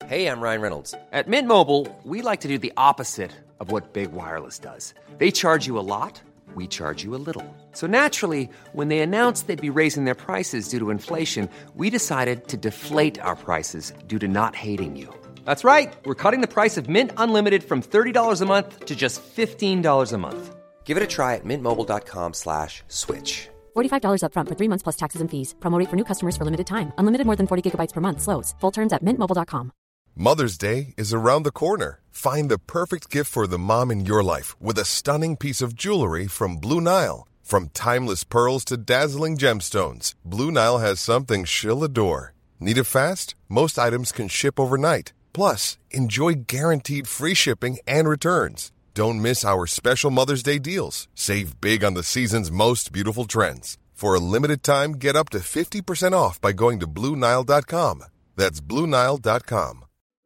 Hey, I'm Ryan Reynolds. At Mint Mobile, we like to do the opposite of what Big Wireless does. They charge you a lot, we charge you a little. So naturally, when they announced they'd be raising their prices due to inflation, we decided to deflate our prices due to not hating you. That's right. We're cutting the price of Mint Unlimited from $30 a month to just $15 a month. Give it a try at mintmobile.com/switch. $45 up front for 3 months plus taxes and fees. Promo rate for new customers for limited time. Unlimited more than 40 gigabytes per month. Slows full terms at mintmobile.com. Mother's Day is around the corner. Find the perfect gift for the mom in your life with a stunning piece of jewelry from Blue Nile. From timeless pearls to dazzling gemstones, Blue Nile has something she'll adore. Need it fast? Most items can ship overnight. Plus, enjoy guaranteed free shipping and returns. Don't miss our special Mother's Day deals. Save big on the season's most beautiful trends. For a limited time, get up to 50% off by going to BlueNile.com. That's BlueNile.com.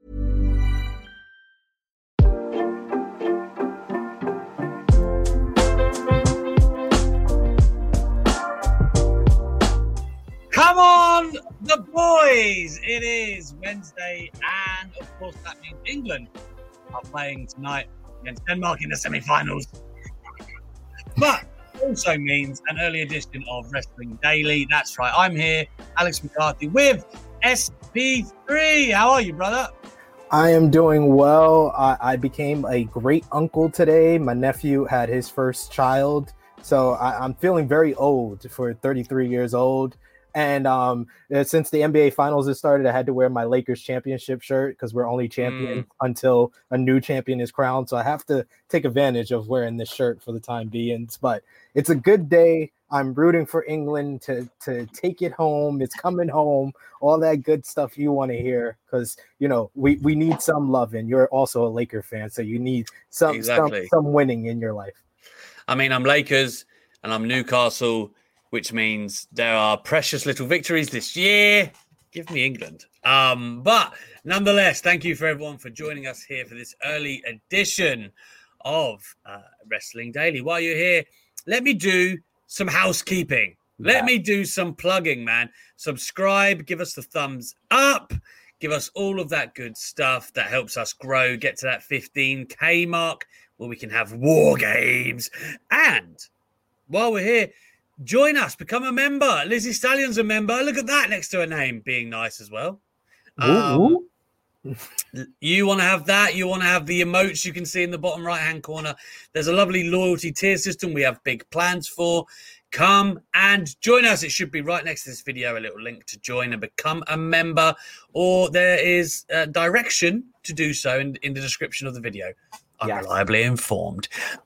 Come on, the boys! It is Wednesday, and of course that means England are playing tonight against Denmark in the semi-finals. But also means an early edition of Wrestling Daily. That's right, I'm here, Alex McCarthy, with SP3. How are you, brother? I am doing well. I became a great uncle today. My nephew had his first child, so I'm feeling very old for 33 years old. And since the NBA Finals has started, I had to wear my Lakers championship shirt because we're only champion until a new champion is crowned. So I have to take advantage of wearing this shirt for the time being. But it's a good day. I'm rooting for England to take it home. It's coming home. All that good stuff you want to hear because, you know, we need some loving. You're also a Laker fan, so you need some winning in your life. I mean, I'm Lakers and I'm Newcastle, which means there are precious little victories this year. Give me England. But nonetheless, thank you for everyone for joining us here for this early edition of Wrestling Daily. While you're here, let me do some housekeeping. Yeah. Let me do some plugging, man. Subscribe, give us the thumbs up, give us all of that good stuff that helps us grow, get to that 15K mark where we can have war games. And while we're here, join us, become a member. Lizzie Stallion's a member. Look at that next to her name, being nice as well. You want to have that? You want to have the emotes you can see in the bottom right-hand corner? There's a lovely loyalty tier system we have big plans for. Come and join us. It should be right next to this video, a little link to join and become a member, or there is a direction to do so in the description of the video. I'm reliably informed.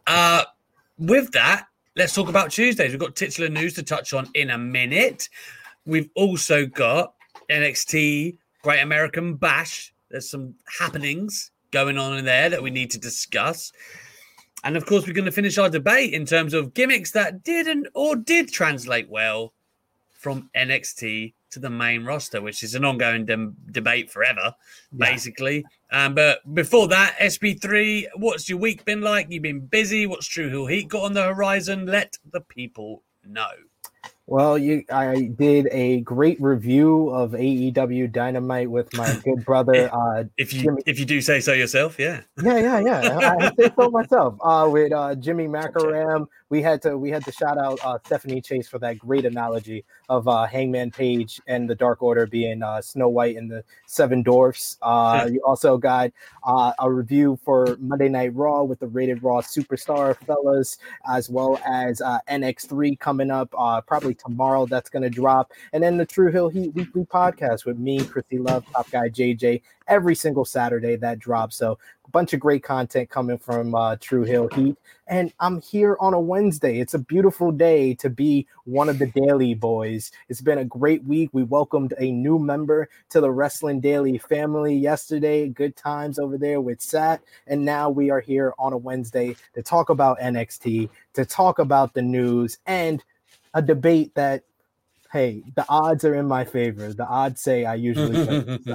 With that, let's talk about Tuesdays. We've got titular news to touch on in a minute. We've also got NXT Great American Bash. There's some happenings going on in there that we need to discuss. And, of course, we're going to finish our debate in terms of gimmicks that didn't or did translate well from NXT to the main roster, which is an ongoing debate forever, basically. But before that, SP3, what's your week been like? You've been busy. What's True Hill Heat got on the horizon? Let the people know. Well, I did a great review of AEW Dynamite with my good brother. If you do say so yourself, yeah. I say so myself. With Jimmy Macaram, we had to shout out Stephanie Chase for that great analogy of Hangman Page and the Dark Order being Snow White and the Seven Dwarfs. You also got a review for Monday Night Raw with the Rated Raw Superstar fellas, as well as NX3 coming up probably tomorrow. That's going to drop. And then the True Hill Heat Weekly Podcast with me, Chrissy Love, Top Guy JJ, every single Saturday that drops. So a bunch of great content coming from True Hill Heat. And I'm here on a Wednesday. It's a beautiful day to be one of the Daily Boys. It's been a great week. We welcomed a new member to the Wrestling Daily family yesterday. Good times over there with Sat. And now we are here on a Wednesday to talk about NXT, to talk about the news, and a debate that, hey, the odds are in my favor. The odds say I usually win.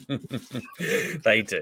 So. They do.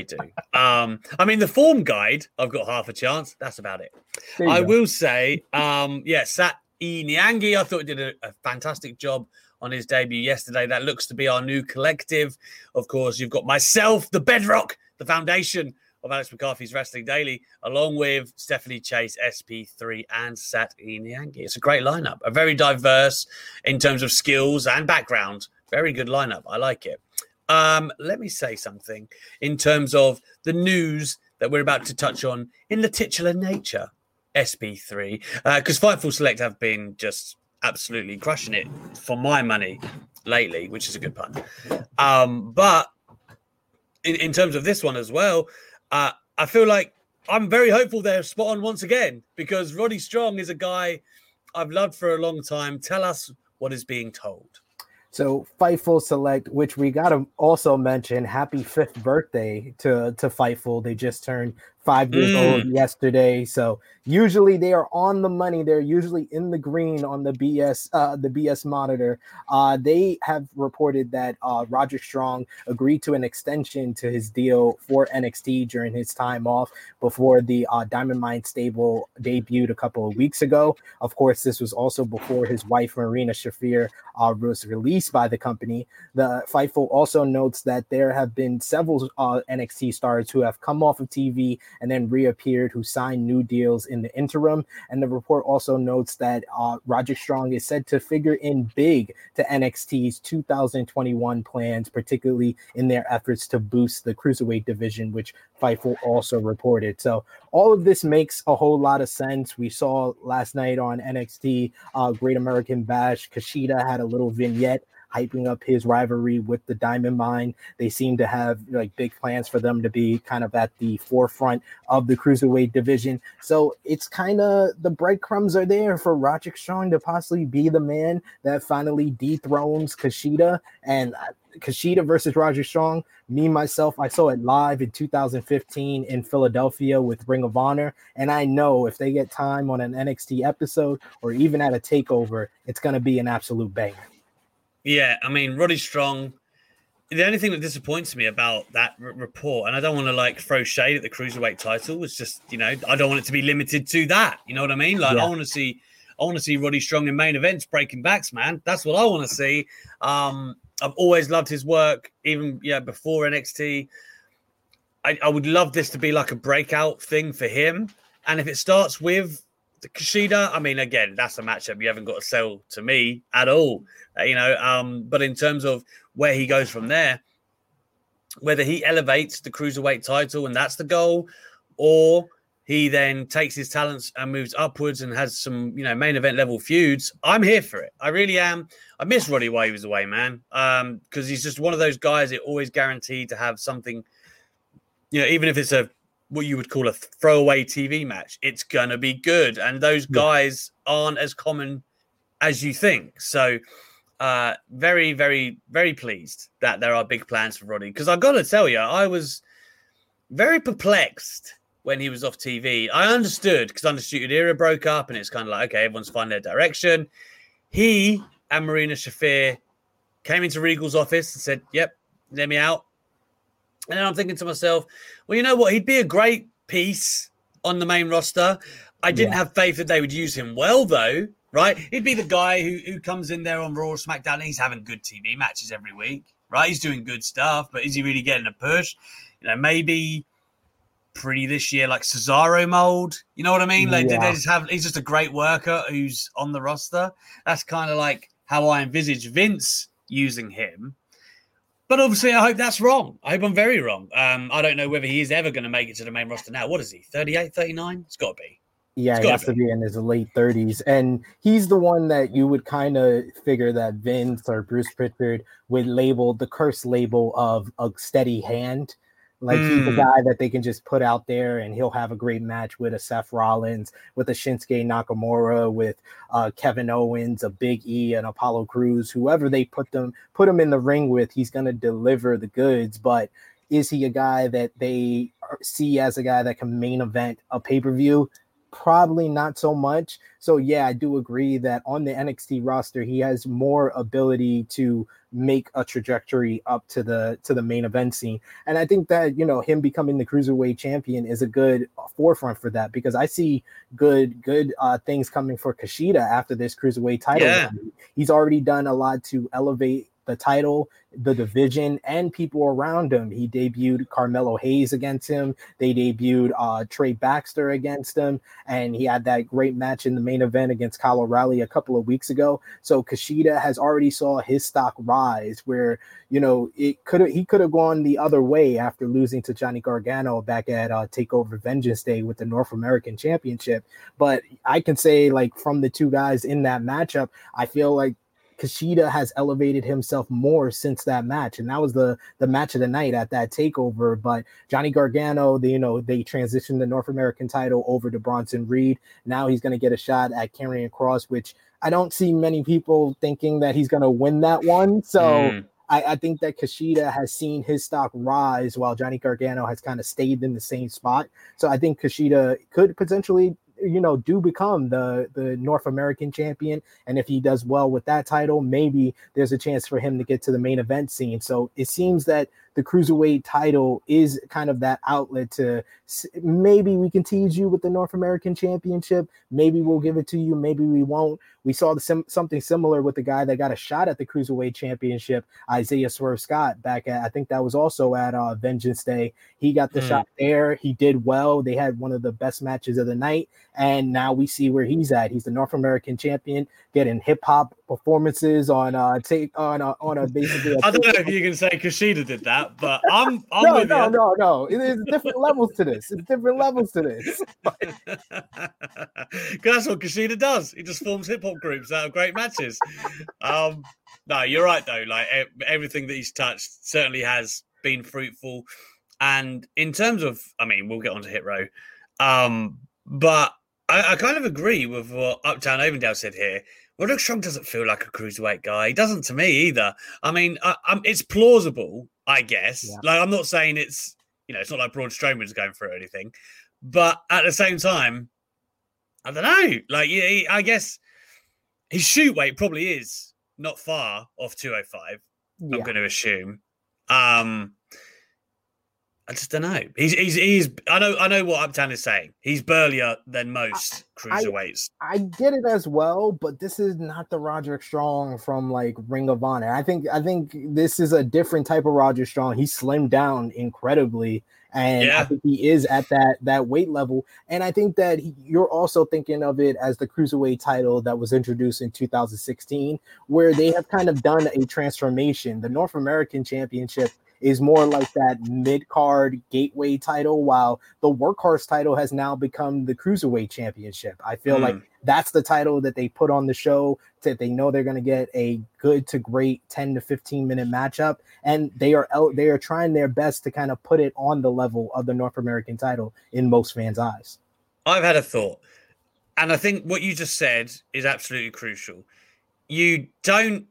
I mean, the form guide, I've got half a chance. That's about it. I will say, Sat Nyangi, I thought he did a fantastic job on his debut yesterday. That looks to be our new collective. Of course, you've got myself, the bedrock, the foundation of Alex McCarthy's Wrestling Daily, along with Stephanie Chase, SP3, and Sat Inyang. It's a great lineup, a very diverse in terms of skills and background. Very good lineup. I like it. Let me say something in terms of the news that we're about to touch on in the titular nature, SP3, because Fightful Select have been just absolutely crushing it for my money lately, which is a good pun. But in terms of this one as well, I feel like I'm very hopeful they're spot on once again, because Roddy Strong is a guy I've loved for a long time. Tell us what is being told. So Fightful Select, which we got to also mention, happy 5th birthday to Fightful. They just turned 5 years old yesterday. So usually they are on the money. They're usually in the green on the BS monitor. They have reported that Roger Strong agreed to an extension to his deal for NXT during his time off before the Diamond Mine stable debuted a couple of weeks ago. Of course, this was also before his wife, Marina Shafir, was released by the company. The Fightful also notes that there have been several NXT stars who have come off of TV and then reappeared, who signed new deals in the interim. And the report also notes that Roger Strong is said to figure in big to NXT's 2021 plans, particularly in their efforts to boost the cruiserweight division, which Fightful also reported. So all of this makes a whole lot of sense. We saw last night on NXT Great American Bash, Kushida had a little vignette hyping up his rivalry with the Diamond Mine. They seem to have like big plans for them to be kind of at the forefront of the cruiserweight division. So it's kind of the breadcrumbs are there for Roger Strong to possibly be the man that finally dethrones Kushida. And Kushida versus Roger Strong, myself, I saw it live in 2015 in Philadelphia with Ring of Honor. And I know if they get time on an NXT episode or even at a takeover, it's going to be an absolute banger. Yeah, I mean, Roddy Strong, the only thing that disappoints me about that report, and I don't want to like throw shade at the cruiserweight title, is just, you know, I don't want it to be limited to that. You know what I mean? Like, yeah. I want to see Roddy Strong in main events breaking backs, man. That's what I want to see. I've always loved his work, even before NXT. I would love this to be like a breakout thing for him. And if it starts with the Kushida, I mean, again, that's a matchup you haven't got to sell to me at all, but in terms of where he goes from there, whether he elevates the cruiserweight title and that's the goal, or he then takes his talents and moves upwards and has some, main event level feuds, I'm here for it. I really am. I miss Roddy while he was away, man, because he's just one of those guys that always guaranteed to have something, even if it's what you would call a throwaway TV match, it's going to be good. And those guys aren't as common as you think. So very, very, very pleased that there are big plans for Roddy. Because I've got to tell you, I was very perplexed when he was off TV. I understood because Undisputed Era broke up and it's kind of like, okay, everyone's finding their direction. He and Marina Shafir came into Regal's office and said, yep, let me out. And then I'm thinking to myself, well, you know what? He'd be a great piece on the main roster. I didn't have faith that they would use him well, though, right? He'd be the guy who comes in there on Raw or SmackDown and he's having good TV matches every week, right? He's doing good stuff, but is he really getting a push? Maybe pretty this year, like Cesaro mold. You know what I mean? Like he's just a great worker who's on the roster. That's kind of like how I envisage Vince using him. But obviously, I hope that's wrong. I hope I'm very wrong. I don't know whether he is ever going to make it to the main roster now. What is he, 38, 39? It's got to be. Yeah, he has to be in his late 30s. And he's the one that you would kind of figure that Vince or Bruce Pritchard would label the curse label of a steady hand. Like he's the guy that they can just put out there and he'll have a great match with a Seth Rollins, with a Shinsuke Nakamura, with Kevin Owens, a Big E, and Apollo Crews, whoever they put him in the ring with, he's going to deliver the goods. But is he a guy that they see as a guy that can main event a pay-per-view? probably not so much. So yeah, I do agree that on the NXT roster, he has more ability to make a trajectory up to the main event scene. And I think that, him becoming the cruiserweight champion is a good forefront for that, because I see good things coming for Kushida after this cruiserweight title. Yeah. He's already done a lot to elevate the title, the division, and people around him. He debuted Carmelo Hayes against him. They debuted Trey Baxter against him, and he had that great match in the main event against Kyle O'Reilly a couple of weeks ago. So Kushida has already saw his stock rise, where he could have gone the other way after losing to Johnny Gargano back at Takeover Vengeance Day with the North American Championship. But I can say, like, from the two guys in that matchup, I feel like Kushida has elevated himself more since that match, and that was the match of the night at that takeover. But Johnny Gargano, they transitioned the North American title over to Bronson Reed. Now he's going to get a shot at Karrion Kross, which I don't see many people thinking that he's going to win that one. So I think that Kushida has seen his stock rise while Johnny Gargano has kind of stayed in the same spot. So I think Kushida could potentially do become the North American champion. And if he does well with that title, maybe there's a chance for him to get to the main event scene. So it seems that the cruiserweight title is kind of that outlet to maybe we can tease you with the North American championship. Maybe we'll give it to you. Maybe we won't. We saw something similar with the guy that got a shot at the cruiserweight championship, Isaiah Swerve Scott, back at, I think that was also at Vengeance Day. He got the shot there. He did well. They had one of the best matches of the night. And now we see where he's at. He's the North American champion, getting hip hop performances on a basically. I don't know if you can say Kushida did that, but I'm with you. No. There's different levels to this. It's different levels to this. Because that's what Kushida does. He just forms hip hop groups out of great matches. No, you're right though. Like everything that he's touched certainly has been fruitful. And in terms of, we'll get on to Hit Row, but I kind of agree with what Uptown Avondale said here. Roderick Strong doesn't feel like a cruiserweight guy. He doesn't to me either. It's plausible, I guess. Yeah. Like, I'm not saying it's not like Braun Strowman's going through anything. But at the same time, I don't know. Like, I guess his shoot weight probably is not far off 205. Yeah. I'm going to assume. I just don't know. He's. I know what Uptown is saying. He's burlier than most cruiserweights. I get it as well, but this is not the Roderick Strong from like Ring of Honor. I think this is a different type of Roderick Strong. He slimmed down incredibly, and I think he is at that weight level. And I think that you're also thinking of it as the cruiserweight title that was introduced in 2016, where they have kind of done a transformation. The North American Championship is more like that mid-card gateway title, while the workhorse title has now become the cruiserweight championship. I feel like that's the title that they put on the show that they know they're going to get a good to great 10 to 15 minute matchup. And they are trying their best to kind of put it on the level of the North American title in most fans' eyes. I've had a thought, and I think what you just said is absolutely crucial. You don't,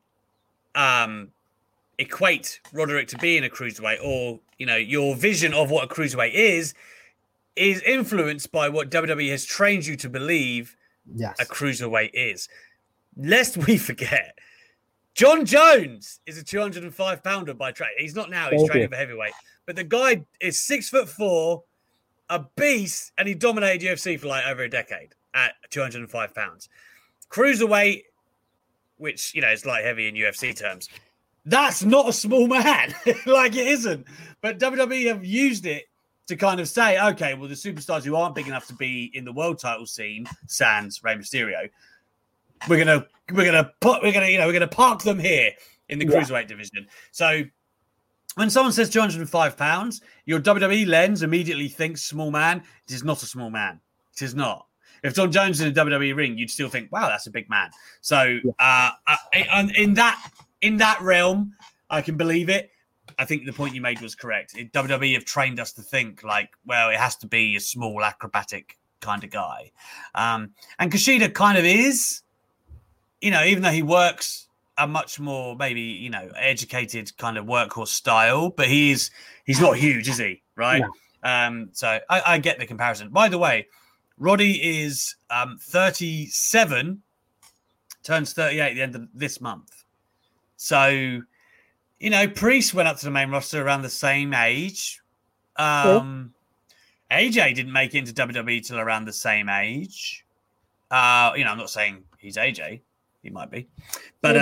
equate Roderick to being a cruiserweight, or your vision of what a cruiserweight is influenced by what WWE has trained you to believe a cruiserweight is. Lest we forget, John Jones is a 205-pounder by trade. He's not now; he's training for heavyweight. But the guy is 6'4", a beast, and he dominated UFC for like over a decade at 205 pounds. Cruiserweight, which is light heavy in UFC terms. That's not a small man. Like, it isn't. But WWE have used it to kind of say, okay, well, the superstars who aren't big enough to be in the world title scene, sans Rey Mysterio, we're gonna park them here in the cruiserweight division. So when someone says 205 pounds, your WWE lens immediately thinks small man. It is not a small man. It is not. If John Jones is in a WWE ring, you'd still think, wow, that's a big man. So in that realm, I can believe it. I think the point you made was correct. WWE have trained us to think like, well, it has to be a small, acrobatic kind of guy. And Kushida kind of is, even though he works a much more maybe, educated kind of workhorse style, but he's not huge, is he? Right? Yeah. So I get the comparison. By the way, Roddy is 37, turns 38 at the end of this month. So, Priest went up to the main roster around the same age. AJ didn't make it into WWE till around the same age. I'm not saying he's AJ. He might be. But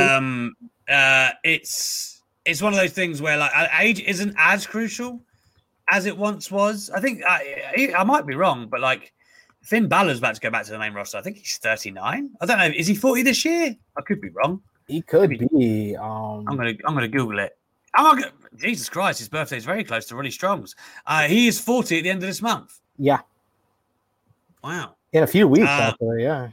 it's one of those things where like age isn't as crucial as it once was. I think I might be wrong, but like Finn Balor's about to go back to the main roster. I think he's 39. I don't know. Is he 40 this year? I could be wrong. He could be. I'm gonna Google it. Jesus Christ, his birthday is very close to Roddy Strong's. He is 40 at the end of this month. Yeah. Wow. In a few weeks, actually. Yeah.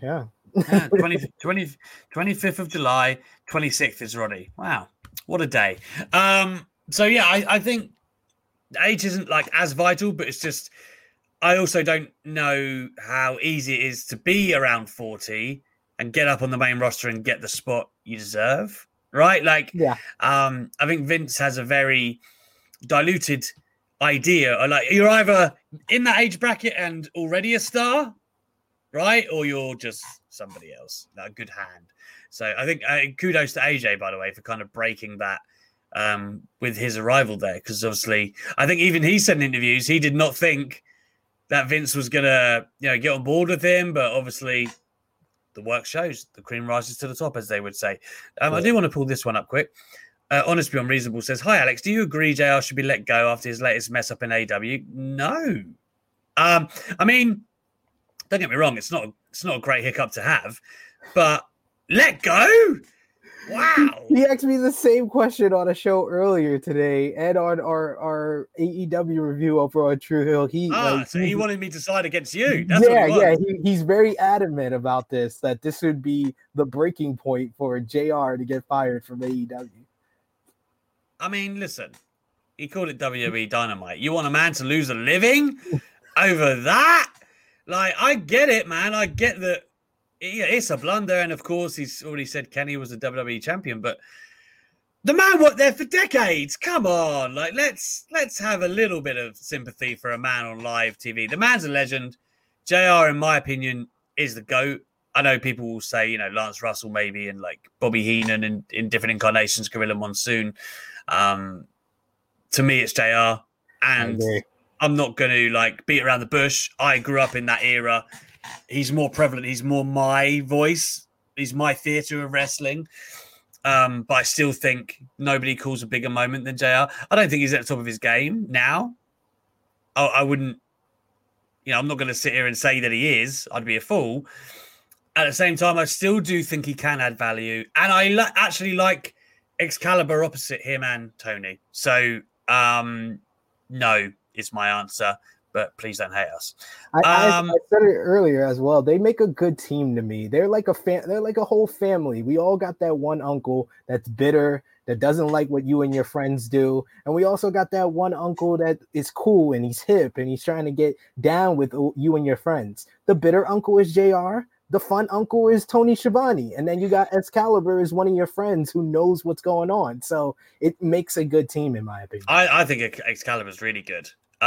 25th of July, 26th is Roddy. Wow. What a day. So yeah, I think age isn't like as vital, but it's just I also don't know how easy it is to be around 40 and get up on the main roster and get the spot you deserve. Right? Like, yeah. I think Vince has a very diluted idea. Like, you're either in that age bracket and already a star, right? Or you're just somebody else. A good hand. So I think kudos to AJ, by the way, for kind of breaking that with his arrival there. Because obviously, I think even he said in interviews, he did not think that Vince was going to get on board with him. But obviously, the work shows. The cream rises to the top, as they would say. I do want to pull this one up quick. Honest Beyond Reasonable says, "Hi, Alex. Do you agree JR should be let go after his latest mess up in AW?" No. I mean, don't get me wrong. It's not a great hiccup to have, but let go. Wow. He asked me the same question on a show earlier today and on our AEW review over on True Hill. So he wanted me to side against you. That's he's very adamant about this, that this would be the breaking point for JR to get fired from AEW. I mean, listen, he called it WWE Dynamite. You want a man to lose a living over that? Like, I get it, man. I get that. Yeah, it's a blunder, and of course, he's already said Kenny was a WWE champion, but the man worked there for decades. Come on, like let's have a little bit of sympathy for a man on live TV. The man's a legend. JR, in my opinion, is the GOAT. I know people will say, Lance Russell maybe, and like Bobby Heenan and in different incarnations, Gorilla Monsoon. To me, it's JR, and I'm not going to like beat around the bush. I grew up in that era. He's more prevalent. He's more my voice. He's my theatre of wrestling. But I still think nobody calls a bigger moment than JR. I don't think he's at the top of his game now. I wouldn't, I'm not going to sit here and say that he is. I'd be a fool. At the same time, I still do think he can add value. And I actually like Excalibur opposite him and Tony. So, no is my answer. But please don't hate us. I said it earlier as well. They make a good team to me. They're like they're like a whole family. We all got that one uncle that's bitter, that doesn't like what you and your friends do, and we also got that one uncle that is cool and he's hip and he's trying to get down with you and your friends. The bitter uncle is JR. The fun uncle is Tony Schiavone, and then you got Excalibur as one of your friends who knows what's going on. So it makes a good team, in my opinion. I think Excalibur is really good.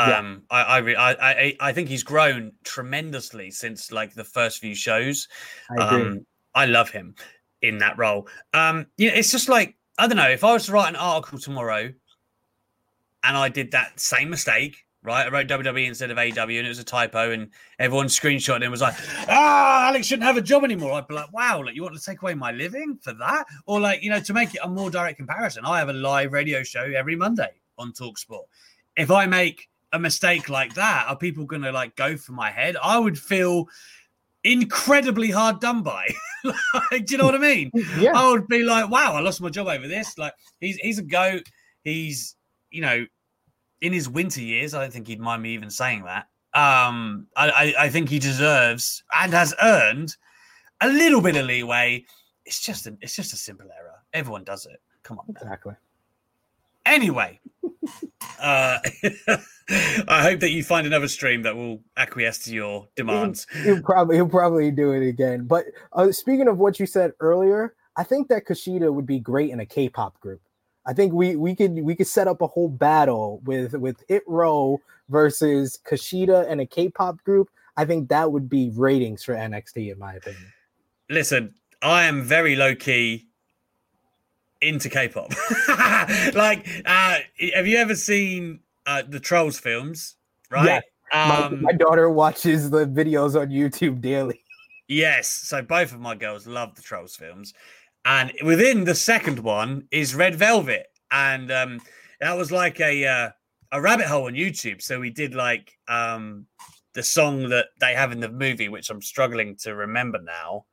I think he's grown tremendously since like the first few shows. I love him in that role. It's just like, I don't know, if I was to write an article tomorrow and I did that same mistake, right? I wrote WWE instead of AW and it was a typo and everyone screenshot it and was like, Alex shouldn't have a job anymore. I'd be like, wow, like you want to take away my living for that? Or like, to make it a more direct comparison, I have a live radio show every Monday on TalkSport. If I make a mistake like that, are people going to like go for my head? I would feel incredibly hard done by. Like, do you know what I mean? Yeah. I would be like, wow, I lost my job over this. Like he's a GOAT. He's, in his winter years, I don't think he'd mind me even saying that. I think he deserves and has earned a little bit of leeway. It's just a simple error. Everyone does it. Come on. Exactly. Anyway, I hope that you find another stream that will acquiesce to your demands. He'll probably do it again. But speaking of what you said earlier, I think that Kushida would be great in a K-pop group. I think we could set up a whole battle with Hit Row versus Kushida and a K-pop group. I think that would be ratings for NXT, in my opinion. Listen, I am very low key into K-pop. Like, have you ever seen the Trolls films? Right. Yeah. My daughter watches the videos on YouTube daily. Yes. So both of my girls love the Trolls films. And within the second one is Red Velvet. And that was like a rabbit hole on YouTube. So we did like the song that they have in the movie, which I'm struggling to remember now.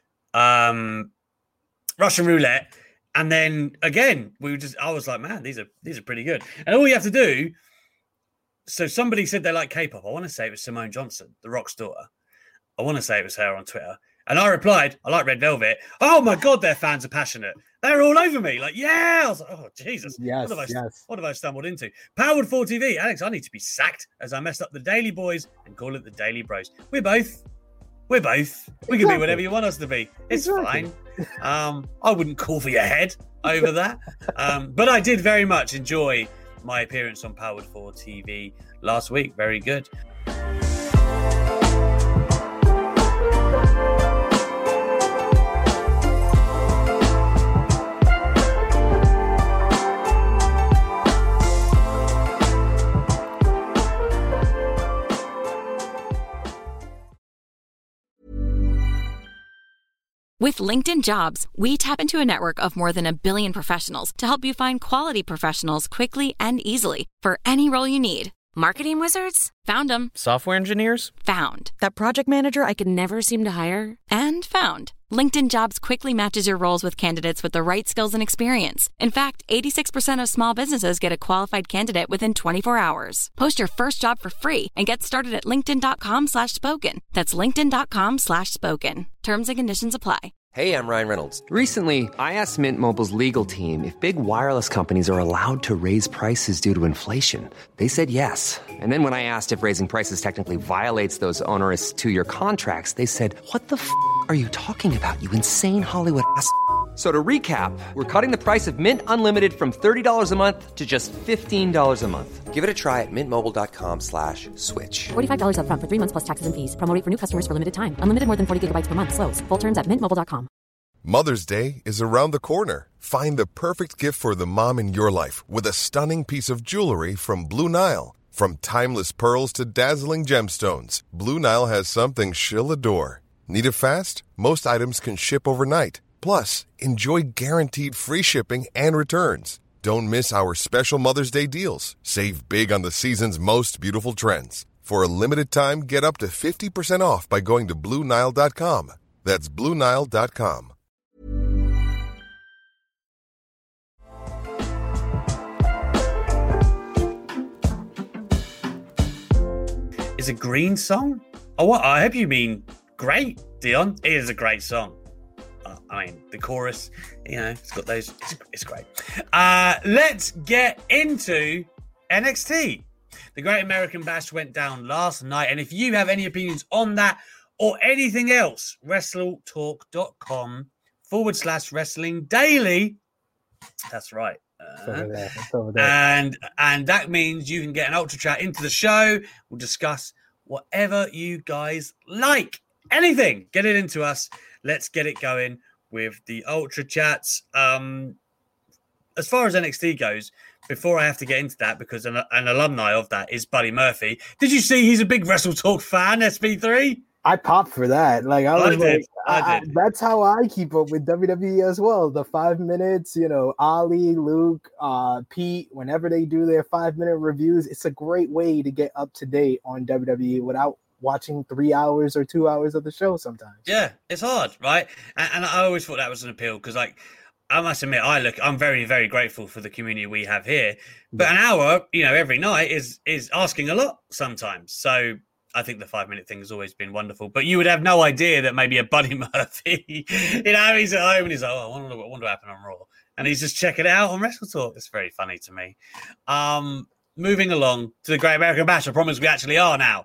Russian Roulette. And then again, I was like, man, these are pretty good. And all you have to do, so somebody said they like K-pop. I want to say it was Simone Johnson, The Rock's daughter. I want to say it was her on Twitter. And I replied, I like Red Velvet. Oh my God, their fans are passionate. They're all over me. Like, yeah. I was like, oh, Jesus. Yes, what have I stumbled into? Powered 4 TV. Alex, I need to be sacked as I messed up the Daily Boys and call it the Daily Bros. We're both. We can be whatever you want us to be. It's fine. I wouldn't call for your head over that. But I did very much enjoy my appearance on Powered 4 TV last week. Very good. With LinkedIn Jobs, we tap into a network of more than 1 billion professionals to help you find quality professionals quickly and easily for any role you need. Marketing wizards? Found them. Software engineers? Found. That project manager I could never seem to hire? And found. LinkedIn Jobs quickly matches your roles with candidates with the right skills and experience. In fact, 86% of small businesses get a qualified candidate within 24 hours. Post your first job for free and get started at linkedin.com/spoken. That's linkedin.com/spoken. Terms and conditions apply. Hey, I'm Ryan Reynolds. Recently, I asked Mint Mobile's legal team if big wireless companies are allowed to raise prices due to inflation. They said yes. And then when I asked if raising prices technically violates those onerous 2-year contracts, they said, "What the f*** are you talking about, you insane Hollywood ass?" So to recap, we're cutting the price of Mint Unlimited from $30 a month to just $15 a month. Give it a try at mintmobile.com/switch. $45 up front for 3 months plus taxes and fees. Promo rate for new customers for limited time. Unlimited more than 40 gigabytes per month. Slows full terms at mintmobile.com. Mother's Day is around the corner. Find the perfect gift for the mom in your life with a stunning piece of jewelry from Blue Nile. From timeless pearls to dazzling gemstones, Blue Nile has something she'll adore. Need it fast? Most items can ship overnight. Plus, enjoy guaranteed free shipping and returns. Don't miss our special Mother's Day deals. Save big on the season's most beautiful trends. For a limited time, get up to 50% off by going to BlueNile.com. That's BlueNile.com. Is a green song? Oh, what? I hope you mean great, Dion. It is a great song. I mean, the chorus, it's got those. It's great. Let's get into NXT. The Great American Bash went down last night. And if you have any opinions on that or anything else, WrestleTalk.com/Wrestling Daily. That's right. It's over there. And that means you can get an Ultra Chat into the show. We'll discuss whatever you guys like. Anything. Get it into us. Let's get it going with the Ultra Chats. As far as NXT goes, before I have to get into that, because an alumni of that is Buddy Murphy. Did you see he's a big Wrestle Talk fan, SB3? I popped for that. Like I did. That's how I keep up with WWE as well. The 5 minutes, Ali, Luke, Pete, whenever they do their 5-minute reviews, it's a great way to get up to date on WWE without watching 3 hours or 2 hours of the show sometimes. Yeah, it's hard, right? And I always thought that was an appeal because, I must admit, I'm very, very grateful for the community we have here. But an hour, every night is asking a lot sometimes. So I think the 5-minute thing has always been wonderful. But you would have no idea that maybe a Buddy Murphy, he's at home and he's like, I wonder what happened on Raw. And he's just checking it out on Wrestle Talk. It's very funny to me. Moving along to the Great American Bash. I promise we actually are now.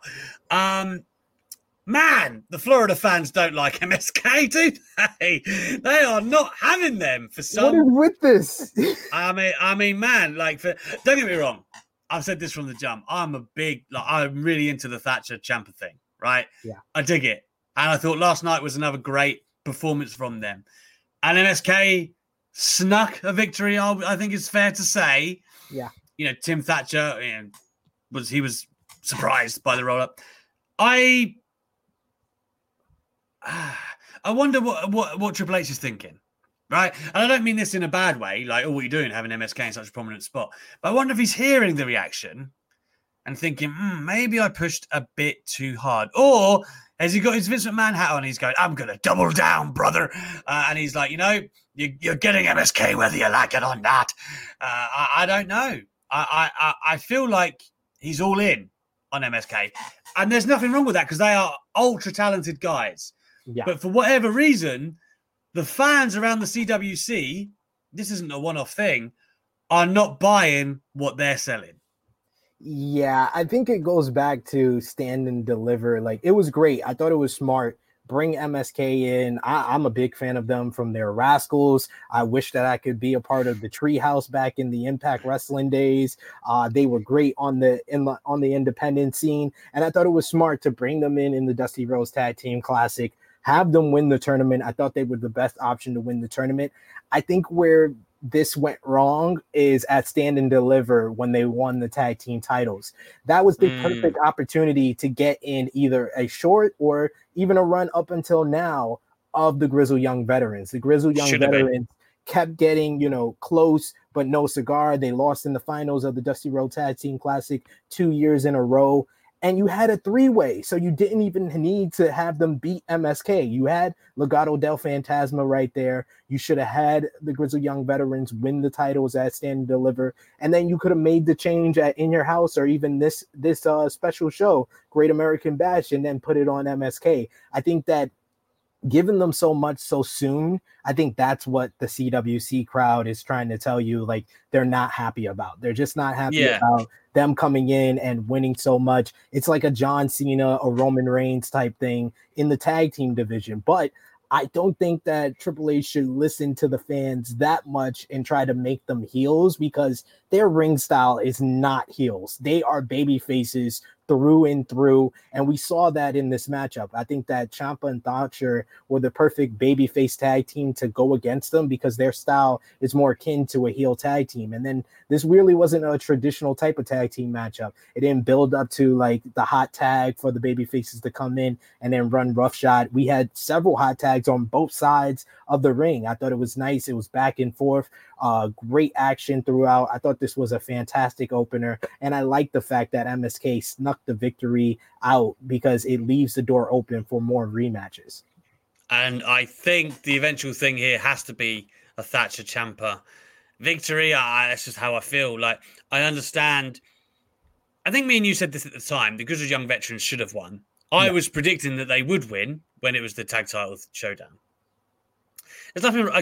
Man, the Florida fans don't like MSK, do they? They are not having them for some. What is with this? I mean, man, don't get me wrong. I've said this from the jump. I'm really into the Thatcher Ciampa thing, right? Yeah. I dig it. And I thought last night was another great performance from them. And MSK snuck a victory, I think it's fair to say. Yeah. Tim Thatcher, was surprised by the roll-up. I wonder what Triple H is thinking, right? And I don't mean this in a bad way, like, what are you doing having MSK in such a prominent spot? But I wonder if he's hearing the reaction and thinking, maybe I pushed a bit too hard. Or has he got his Vince McMahon hat on? He's going, I'm going to double down, brother. And he's like, you're getting MSK whether you like it or not. I don't know. I feel like he's all in on MSK. And there's nothing wrong with that because they are ultra talented guys. Yeah. But for whatever reason, the fans around the CWC, this isn't a one-off thing, are not buying what they're selling. Yeah, I think it goes back to stand and deliver. Like, it was great. I thought it was smart. Bring MSK in. I'm a big fan of them from their Rascals. I wish that I could be a part of the Treehouse back in the Impact Wrestling days. They were great on the independent scene, and I thought it was smart to bring them in the Dusty Rhodes Tag Team Classic, have them win the tournament. I thought they were the best option to win the tournament. I think where this went wrong is at Stand and Deliver when they won the tag team titles. That was the perfect opportunity to get in either a short or even a run up until now of the Grizzled Young Veterans. The Grizzled Young Veterans kept getting, close, but no cigar. They lost in the finals of the Dusty Rhodes Tag Team Classic 2 years in a row. And you had a three-way, so you didn't even need to have them beat MSK. You had Legado del Fantasma right there. You should have had the Grizzled Young Veterans win the titles at Stand and Deliver, and then you could have made the change at In Your House or even this special show, Great American Bash, and then put it on MSK. I think that giving them so much so soon, I think that's what the CWC crowd is trying to tell you, like, they're not happy about. They're just not happy about them coming in and winning so much. It's like a John Cena, a Roman Reigns type thing in the tag team division. But I don't think that Triple H should listen to the fans that much and try to make them heels, because their ring style is not heels. They are baby faces through and through, and we saw that in this matchup. I think that Ciampa and Thatcher were the perfect babyface tag team to go against them because their style is more akin to a heel tag team. And then this really wasn't a traditional type of tag team matchup. It didn't build up to like the hot tag for the babyfaces to come in and then run roughshod. We had several hot tags on both sides of the ring. I thought it was nice. It was back and forth. Great action throughout. I thought this was a fantastic opener, and I like the fact that MSK snuck the victory out because it leaves the door open for more rematches. And I think the eventual thing here has to be a Thatcher Ciampa victory. That's just how I feel. Like, I understand. I think me and you said this at the time. The Grizzled Young Veterans should have won. I was predicting that they would win when it was the tag title showdown. There's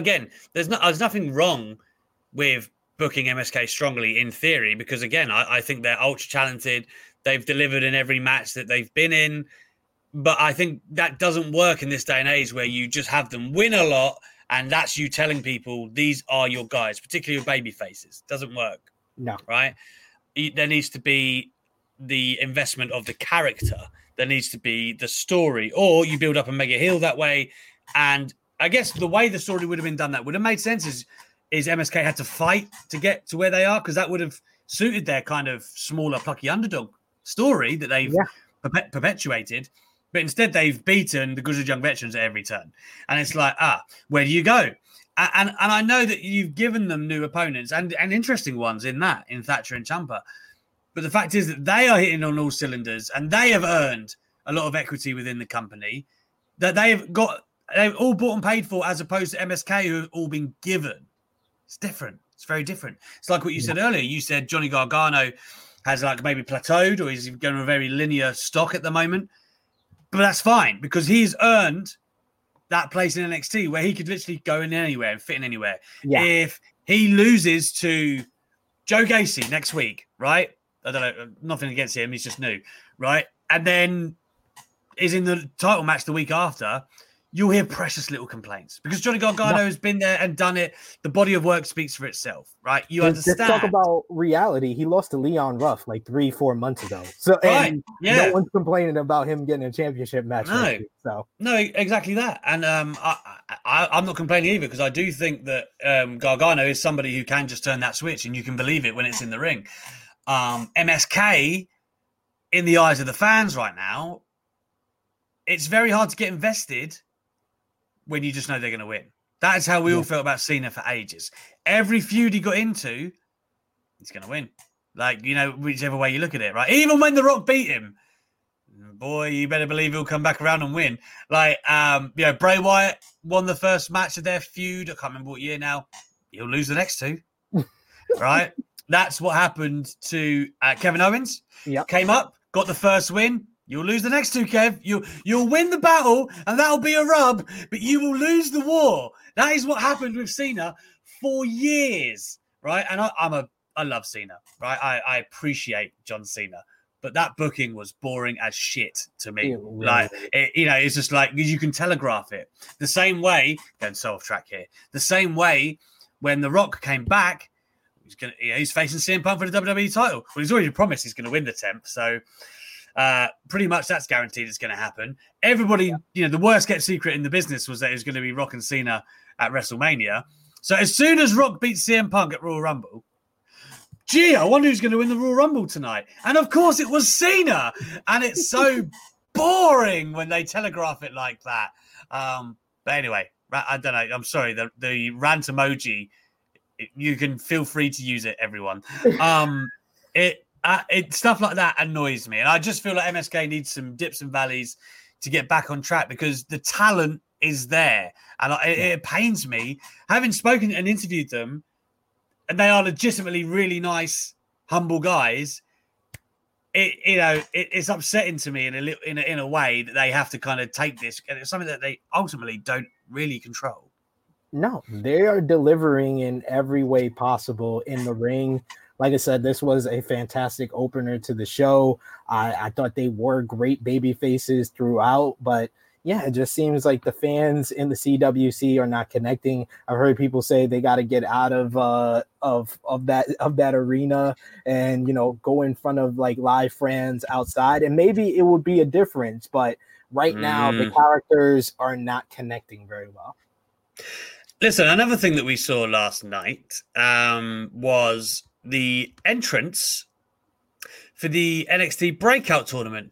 nothing wrong with booking MSK strongly in theory, because again, I think they're ultra talented. They've delivered in every match that they've been in. But I think that doesn't work in this day and age where you just have them win a lot and that's you telling people these are your guys, particularly with baby faces. Doesn't work. No. Right? There needs to be the investment of the character. There needs to be the story, or you build up a mega heel that way. And I guess the way the story would have been done that would have made sense is MSK had to fight to get to where they are, because that would have suited their kind of smaller, plucky underdog story that they've perpetuated. But instead, they've beaten the Grizzled Young Veterans at every turn. And it's like, where do you go? And I know that you've given them new opponents and interesting ones in Thatcher and Ciampa. But the fact is that they are hitting on all cylinders and they have earned a lot of equity within the company that they've all bought and paid for, as opposed to MSK, who have all been given. It's different. It's very different. It's like what you said earlier. You said Johnny Gargano has like maybe plateaued, or he's going to a very linear stock at the moment. But that's fine, because he's earned that place in NXT where he could literally go in anywhere and fit in anywhere. Yeah. If he loses to Joe Gacy next week, right? I don't know, nothing against him. He's just new, right? And then is in the title match the week after. you'll hear precious little complaints because Johnny Gargano has been there and done it. The body of work speaks for itself, right? You understand. Let's talk about reality. He lost to Leon Ruff like 3-4 months ago. So right. No one's complaining about him getting a championship match. No, exactly that. And I'm not complaining either because I do think that Gargano is somebody who can just turn that switch and you can believe it when it's in the ring. MSK, in the eyes of the fans right now, it's very hard to get invested when you just know they're going to win. That is how we all felt about Cena for ages. Every feud he got into, he's going to win. Like, whichever way you look at it, right? Even when The Rock beat him, boy, you better believe he'll come back around and win. Like, Bray Wyatt won the first match of their feud. I can't remember what year now. He'll lose the next two, right? That's what happened to Kevin Owens. Yep. Came up, got the first win. You'll lose the next two, Kev. You'll win the battle, and that'll be a rub, but you will lose the war. That is what happened with Cena for years, right? And I love Cena, right? I appreciate John Cena, but that booking was boring as shit to me. Like, it's just like you can telegraph it. The same way, going so off track here. The same way when The Rock came back, he's facing CM Punk for the WWE title. Well, he's already promised he's going to win the 10th, so. Pretty much that's guaranteed it's going to happen. Everybody, the worst kept secret in the business was that it was going to be Rock and Cena at WrestleMania. So as soon as Rock beats CM Punk at Royal Rumble, I wonder who's going to win the Royal Rumble tonight. And of course it was Cena. And it's so boring when they telegraph it like that. But anyway, I don't know. I'm sorry. The rant emoji, you can feel free to use it, everyone. Stuff like that annoys me. And I just feel like MSK needs some dips and valleys to get back on track because the talent is there. And it pains me, having spoken and interviewed them, and they are legitimately really nice, humble guys. It's upsetting to me in a way that they have to kind of take this. And it's something that they ultimately don't really control. No, they are delivering in every way possible in the ring. Like I said, this was a fantastic opener to the show. I thought they were great baby faces throughout, but yeah, it just seems like the fans in the CWC are not connecting. I've heard people say they got to get out of that arena and go in front of like live fans outside, and maybe it would be a difference. But right now, the characters are not connecting very well. Listen, another thing that we saw last night was the entrance for the NXT Breakout Tournament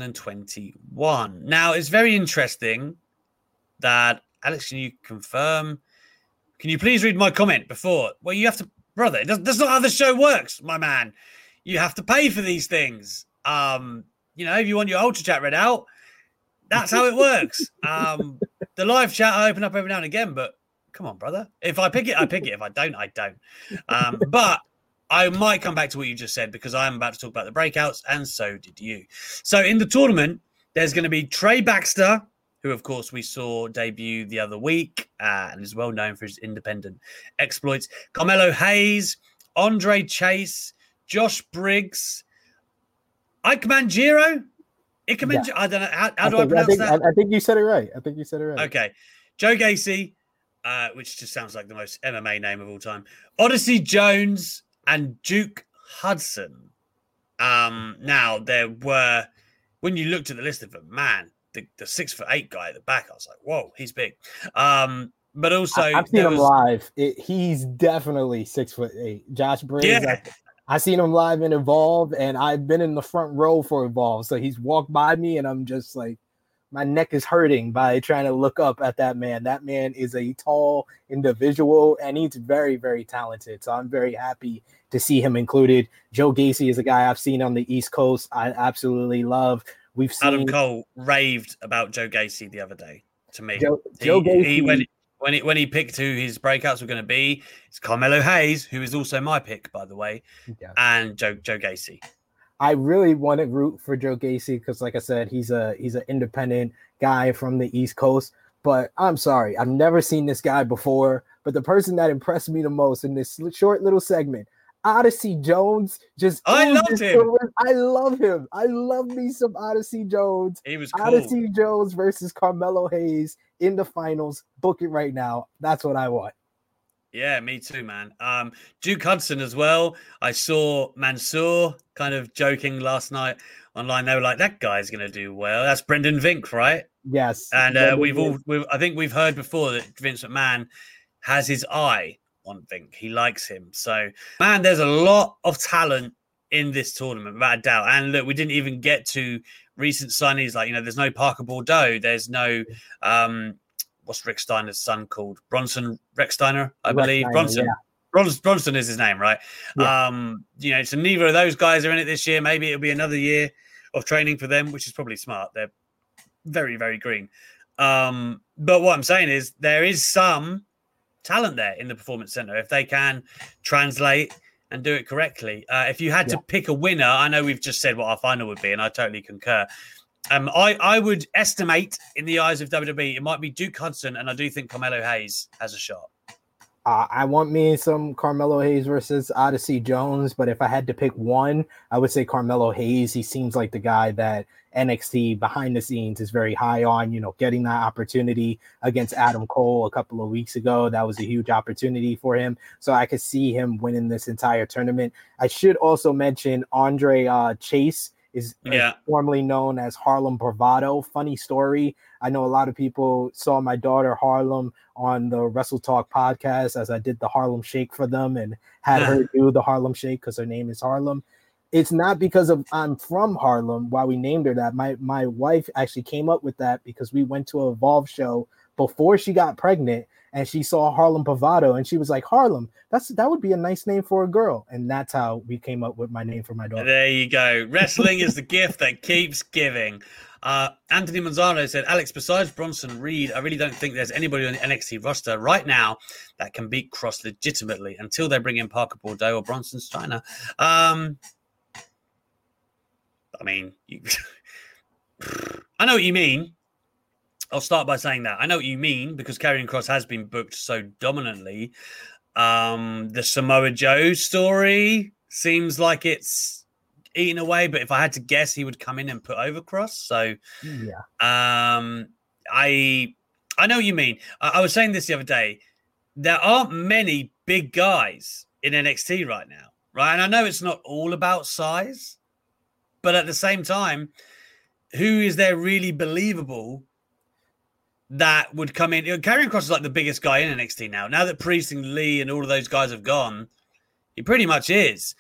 2021. Now, it's very interesting that, Alex, can you confirm? Can you please read my comment before? Well, you have to, brother, that's not how the show works, my man. You have to pay for these things. If you want your Ultra Chat read out, that's how it works. The live chat I open up every now and again, but come on, brother. If I pick it, I pick it. If I don't, I don't. But I might come back to what you just said because I'm about to talk about the breakouts, and so did you. So in the tournament, there's going to be Trey Baxter, who, of course, we saw debut the other week and is well known for his independent exploits. Carmelo Hayes, Andre Chase, Josh Briggs, Ike Manjiro. I don't know. How do I pronounce that? I think you said it right. Okay. Joe Gacy, which just sounds like the most MMA name of all time. Odyssey Jones and Duke Hudson. Now, there were, when you looked at the list of them, man, the 6'8" guy at the back, I was like, whoa, he's big. But also, I've seen him live. He's definitely 6'8". Josh Briggs. Yeah. I've seen him live in Evolve, and I've been in the front row for Evolve. So he's walked by me, and I'm just like, my neck is hurting by trying to look up at that man. That man is a tall individual, and he's very, very talented. So I'm very happy to see him included. Joe Gacy is a guy I've seen on the East Coast. I absolutely love. We've seen Adam Cole raved about Joe Gacy the other day to me. Joe Gacy. When he picked who his breakouts were going to be, it's Carmelo Hayes, who is also my pick, by the way, and Joe Gacy. I really want to root for Joe Gacy because, like I said, he's an independent guy from the East Coast. But I'm sorry, I've never seen this guy before. But the person that impressed me the most in this short little segment, Odyssey Jones just I loved him. I love him. I love me some Odyssey Jones. He was cool. Odyssey Jones versus Carmelo Hayes in the finals. Book it right now. That's what I want. Yeah, me too, man. Duke Hudson as well. I saw Mansoor kind of joking last night online. They were like, that guy's going to do well. That's Brendan Vink, right? Yes. And I think we've heard before that Vince McMahon has his eye on Vink. He likes him. So, man, there's a lot of talent in this tournament, without a doubt. And look, we didn't even get to recent signings. Like, there's no Parker Bordeaux. There's no... what's Rick Steiner's son called? Bronson Rechsteiner, I believe. Bronson. Yeah. Bronson is his name, right? Yeah. So neither of those guys are in it this year. Maybe it'll be another year of training for them, which is probably smart. They're very, very green. But what I'm saying is there is some talent there in the Performance Center if they can translate and do it correctly. If you had to pick a winner, I know we've just said what our final would be, and I totally concur. I would estimate in the eyes of WWE, it might be Duke Hudson, and I do think Carmelo Hayes has a shot. I want me some Carmelo Hayes versus Odyssey Jones, but if I had to pick one, I would say Carmelo Hayes. He seems like the guy that NXT behind the scenes is very high on, getting that opportunity against Adam Cole a couple of weeks ago. That was a huge opportunity for him. So I could see him winning this entire tournament. I should also mention Andre Chase is formerly known as Harlem Bravado. Funny story. I know a lot of people saw my daughter Harlem on the Wrestle Talk podcast as I did the Harlem Shake for them and had her do the Harlem Shake because her name is Harlem. It's not because I'm from Harlem why we named her that. My wife actually came up with that because we went to a Evolve show before she got pregnant and she saw Harlem Bravado and she was like, Harlem, that would be a nice name for a girl. And that's how we came up with my name for my daughter. There you go. Wrestling is the gift that keeps giving. Anthony Manzano said, Alex, besides Bronson Reed, I really don't think there's anybody on the NXT roster right now that can beat Cross legitimately until they bring in Parker Bordeaux or Bronson Steiner. I know what you mean. I'll start by saying that. I know what you mean because Karrion Kross has been booked so dominantly. The Samoa Joe story seems like it's eaten away, but if I had to guess, he would come in and put over Kross. So, I know what you mean. I was saying this the other day. There aren't many big guys in NXT right now, right? And I know it's not all about size, but at the same time, who is there really believable that would come in? Karrion Kross is like the biggest guy in NXT now. Now that Priest and Lee and all of those guys have gone, he pretty much is.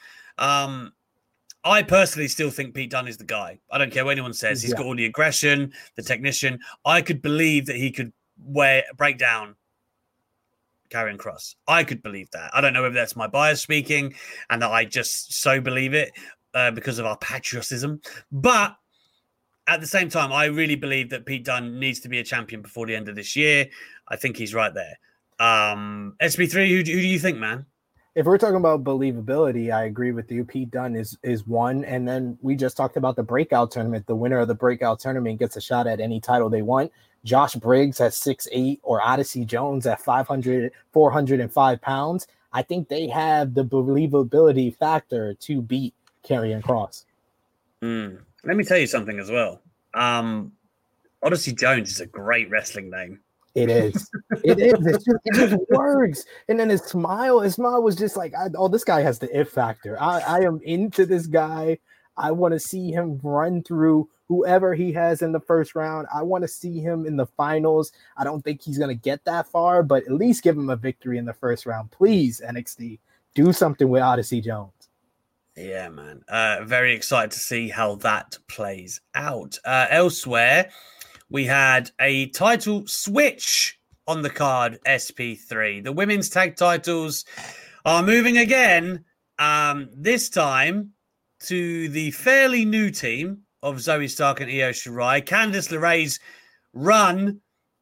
I personally still think Pete Dunne is the guy. I don't care what anyone says. He's got all the aggression, the technician. I could believe that he could break down Karrion Kross. I could believe that. I don't know whether that's my bias speaking and that I just so believe it because of our patriotism. But at the same time, I really believe that Pete Dunne needs to be a champion before the end of this year. I think he's right there. SB3, who do you think, man? If we're talking about believability, I agree with you. Pete Dunne is one. And then we just talked about the breakout tournament. The winner of the breakout tournament gets a shot at any title they want. Josh Briggs at 6'8" or Odyssey Jones at 405 pounds. I think they have the believability factor to beat Karrion Kross. Let me tell you something as well. Odyssey Jones is a great wrestling name. It is. It is. It just works. And then his smile was just like, this guy has the it factor. I am into this guy. I want to see him run through whoever he has in the first round. I want to see him in the finals. I don't think he's going to get that far, but at least give him a victory in the first round. Please, NXT, do something with Odyssey Jones. Yeah, man. Very excited to see how that plays out. Elsewhere, we had a title switch on the card, SP3. The women's tag titles are moving again, this time to the fairly new team of Zoe Stark and Io Shirai. Candice LeRae's run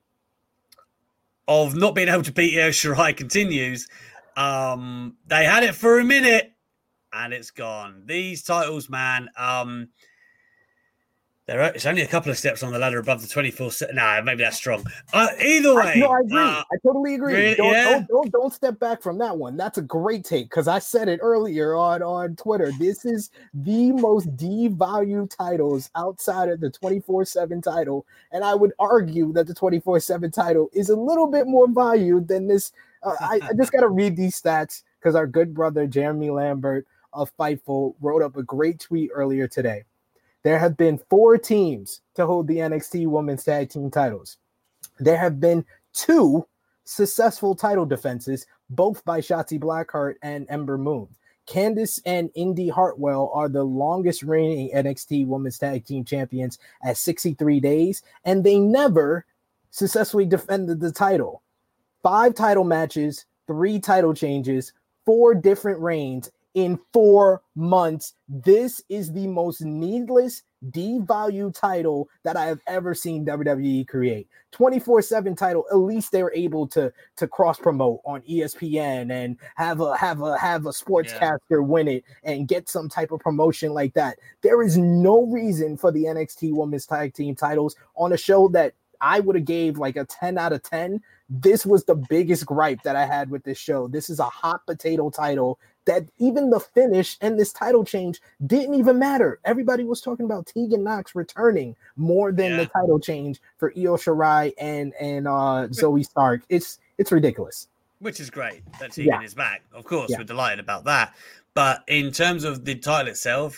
of not being able to beat Io Shirai continues. They had it for a minute, and it's gone. These titles, man, It's only a couple of steps on the ladder above the 24/7. Nah, maybe that's strong. Either way, no, I agree. I totally agree. Really? Don't step back from that one. That's a great take because I said it earlier on Twitter. This is the most devalued titles outside of the 24/7 title, and I would argue that the 24/7 title is a little bit more valued than this. I just got to read these stats because our good brother Jeremy Lambert of Fightful wrote up a great tweet earlier today. There have been 4 teams to hold the NXT Women's Tag Team titles. There have been 2 successful title defenses, both by Shotzi Blackheart and Ember Moon. Candice and Indy Hartwell are the longest reigning NXT Women's Tag Team champions at 63 days, and they never successfully defended the title. 5 title matches, 3 title changes, 4 different reigns in 4 months. This is the most needless, devalued title that I have ever seen WWE create. 24/7 title, at least they were able to cross promote on ESPN and have a sportscaster win it and get some type of promotion like that. There is no reason for the NXT Women's Tag Team titles on a show that I would have gave like a 10 out of 10. This was the biggest gripe that I had with this show. This is a hot potato title that even the finish and this title change didn't even matter. Everybody was talking about Tegan Nox returning more than the title change for Io Shirai and Zoe Stark. It's ridiculous. Which is great that Tegan is back. Of course, we're delighted about that. But in terms of the title itself,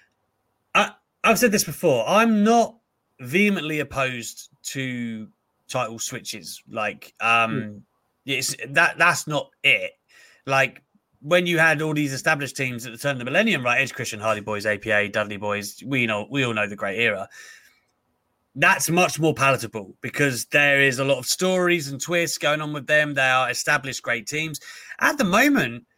I've said this before. I'm not vehemently opposed to title switches. Like, that's not it. Like, when you had all these established teams at the turn of the millennium, right? Edge, Christian, Hardy Boys, APA, Dudley Boys, we all know the great era. That's much more palatable because there is a lot of stories and twists going on with them. They are established great teams. At the moment,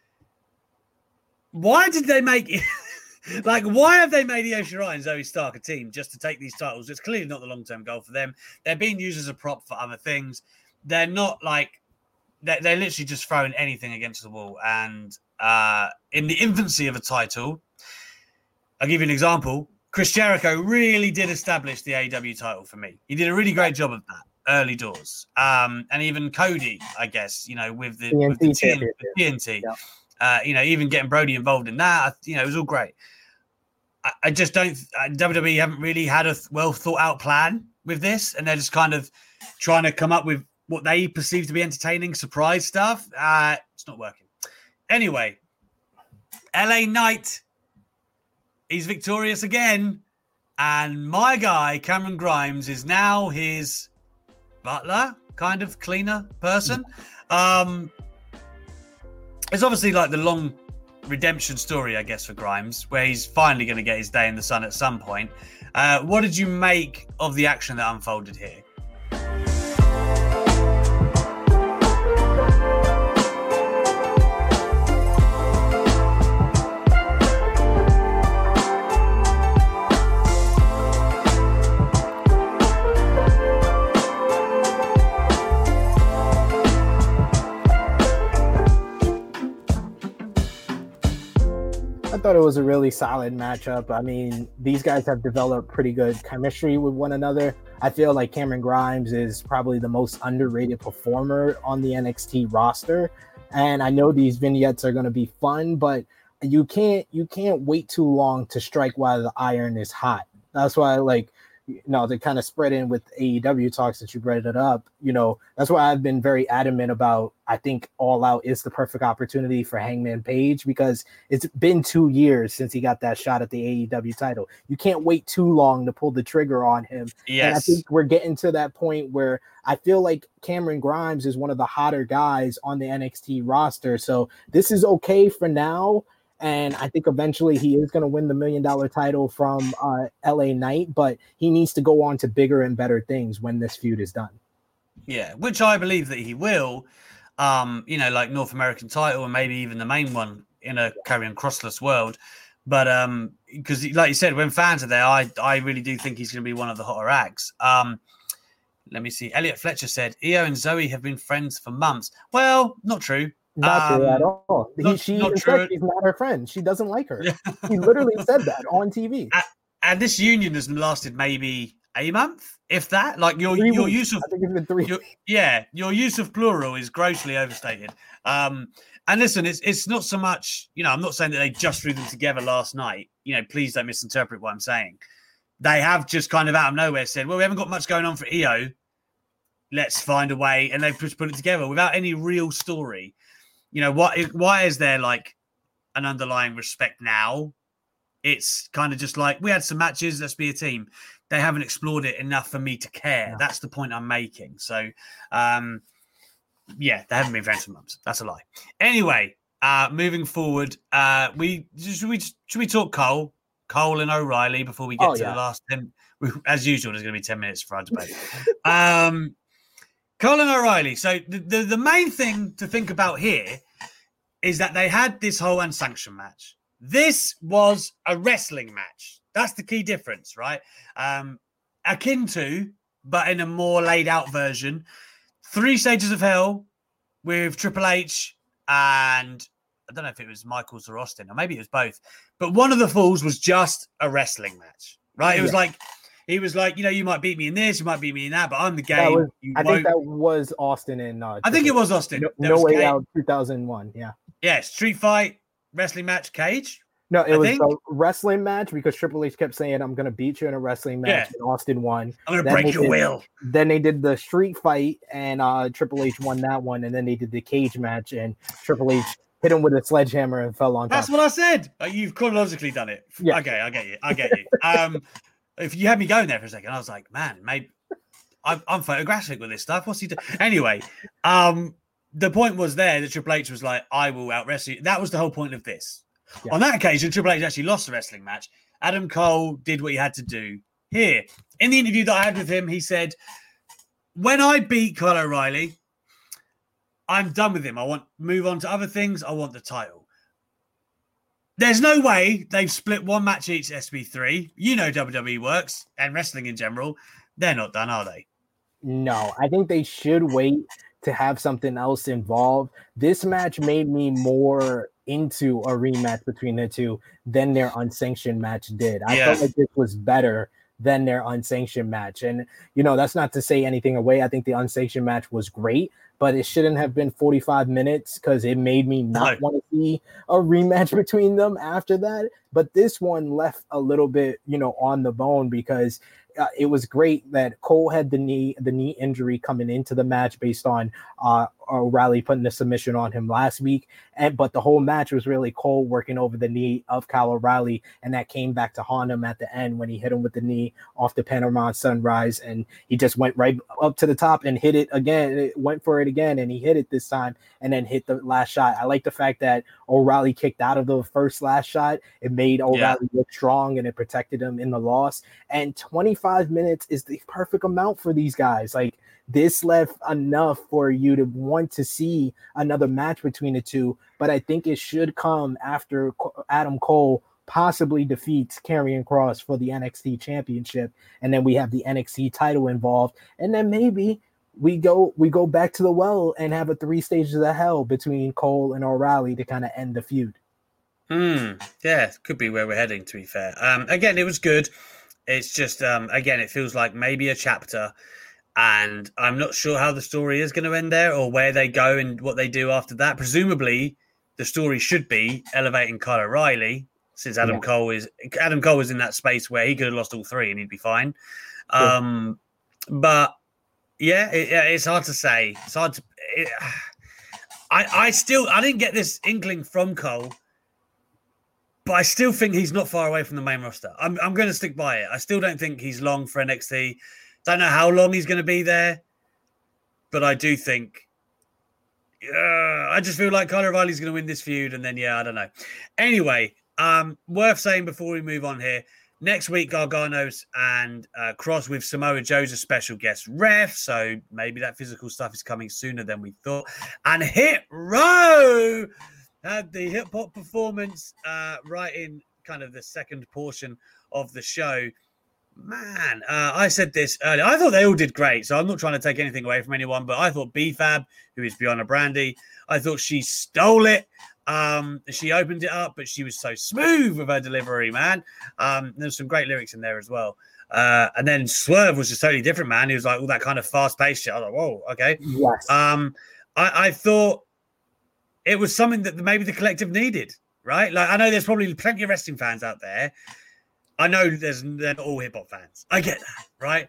why did they make it? Like, why have they made Io Shirai and Zoe Stark a team just to take these titles? It's clearly not the long-term goal for them. They're being used as a prop for other things. They're not like, they're literally just throwing anything against the wall. And in the infancy of a title, I'll give you an example. Chris Jericho really did establish the AEW title for me. He did a really great job of that early doors. And even Cody, I guess, with the TNT. Yeah. Even getting Brody involved in that, it was all great. I just don't. WWE haven't really had a well thought out plan with this, and they're just kind of trying to come up with what they perceive to be entertaining surprise stuff. It's not working. Anyway, LA Knight, he's victorious again, and my guy Cameron Grimes is now his butler, kind of cleaner person. It's obviously like the long redemption story, I guess, for Grimes, where he's finally going to get his day in the sun at some point. What did you make of the action that unfolded here? I thought it was a really solid matchup. I mean, these guys have developed pretty good chemistry with one another. I feel like Cameron Grimes is probably the most underrated performer on the NXT roster. And I know these vignettes are going to be fun, but you can't wait too long to strike while the iron is hot. That's why to kind of spread in with AEW talks that you brought it up, that's why I've been very adamant about, I think All Out is the perfect opportunity for Hangman Page because it's been 2 years since he got that shot at the AEW title. You can't wait too long to pull the trigger on him. Yes. And I think we're getting to that point where I feel like Cameron Grimes is one of the hotter guys on the NXT roster. So this is okay for now. And I think eventually he is going to win the $1 million title from LA Knight, but he needs to go on to bigger and better things when this feud is done. Yeah, which I believe that he will, like North American title and maybe even the main one in a Karrion Krossless world. But because like you said, when fans are there, I really do think he's going to be one of the hotter acts. Let me see. Elliot Fletcher said, Io and Zoe have been friends for months. Well, not true. Not true at all. She's not her friend. She doesn't like her. He literally said that on TV. And this union has lasted maybe a month, if that. Like your use of, I think it's been 3 weeks. Your use of plural is grossly overstated. And listen, it's not so much, I'm not saying that they just threw them together last night. Please don't misinterpret what I'm saying. They have just kind of out of nowhere said, well, we haven't got much going on for EO. Let's find a way. And they've just put it together without any real story. Why is there like an underlying respect now? It's kind of just like, we had some matches, let's be a team. They haven't explored it enough for me to care. That's the point I'm making. So, they haven't been friends for months. That's a lie. Anyway, moving forward, should we talk Cole and O'Reilly before we get to the last 10? As usual, there's going to be 10 minutes for our debate. Cole and O'Reilly. So the main thing to think about here is that they had this whole unsanctioned match. This was a wrestling match. That's the key difference, right? Akin to, but in a more laid out version. 3 stages of hell with Triple H and I don't know if it was Michaels or Austin, or maybe it was both. But one of the falls was just a wrestling match, right? It was like, he was like, you might beat me in this, you might beat me in that, but I'm the game. I think that was Austin and I think it was Austin. No Way Out 2001, yeah. Yeah, street fight, wrestling match, cage. No, it was a wrestling match because Triple H kept saying, I'm going to beat you in a wrestling match. And Austin won. I'm going to break your will. Then they did the street fight and Triple H won that one. And then they did the cage match and Triple H hit him with a sledgehammer and fell on top. That's what I said. You've chronologically done it. Yeah. Okay, I get you. If you had me going there for a second, I was like, man, maybe I'm photographic with this stuff. What's he doing? Anyway, the point was there that Triple H was like, I will out-wrestle you. That was the whole point of this. Yeah. On that occasion, Triple H actually lost the wrestling match. Adam Cole did what he had to do here. In the interview that I had with him, he said, when I beat Kyle O'Reilly, I'm done with him. I want to move on to other things. I want the title. There's no way they've split one match each SB3. WWE works and wrestling in general. They're not done, are they? No, I think they should wait to have something else involved. This match made me more into a rematch between the two than their unsanctioned match did. I felt like this was better than their unsanctioned match. And, that's not to say anything away. I think the unsanctioned match was great, but it shouldn't have been 45 minutes because it made me not want to see a rematch between them after that. But this one left a little bit, on the bone because it was great that Cole had the knee injury coming into the match based on O'Reilly putting the submission on him last week. But the whole match was really Cole working over the knee of Kyle O'Reilly, and that came back to haunt him at the end when he hit him with the knee off the Panama Sunrise, and he just went right up to the top and hit it again. It went for it again, and he hit it this time and then hit the last shot. I like the fact that O'Reilly kicked out of the first last shot. It made O'Reilly look strong, and it protected him in the loss. And 25 minutes is the perfect amount for these guys. Like, this left enough for you to want to see another match between the two, but I think it should come after Adam Cole possibly defeats Karrion Kross for the NXT championship, and then we have the NXT title involved, and then maybe we go back to the well and have a 3 stages of hell between Cole and O'Reilly to kind of end the feud. Yeah, could be where we're heading, to be fair. Again, it was good. It's just, again, it feels like maybe a chapter, and I'm not sure how the story is going to end there or where they go and what they do after that. Presumably, the story should be elevating Kyle O'Reilly, since Adam Cole was in that space where he could have lost all 3 and he'd be fine. But yeah, it's hard to say. It's hard to. I didn't get this inkling from Cole, but I still think he's not far away from the main roster. I'm going to stick by it. I still don't think he's long for NXT. Don't know how long he's going to be there, but I do think. I just feel like Kyle O'Reilly's going to win this feud, and then I don't know. Anyway, worth saying before we move on here. Next week, Garganos and Kross with Samoa Joe's a special guest ref, so maybe that physical stuff is coming sooner than we thought. And Hit Row had the hip hop performance right in kind of the second portion of the show. Man, I said this earlier. I thought they all did great, so I'm not trying to take anything away from anyone, but I thought B-Fab, who is Brianna Brandy, I thought she stole it. She opened it up, but she was so smooth with her delivery, man. There's some great lyrics in there as well. And then Swerve was just totally different, man. He was like all that kind of fast-paced shit. I was like, whoa, okay. Yes. I thought it was something that maybe the collective needed, right? Like, I know there's probably plenty of wrestling fans out there. I know they're not all hip-hop fans. I get that, right?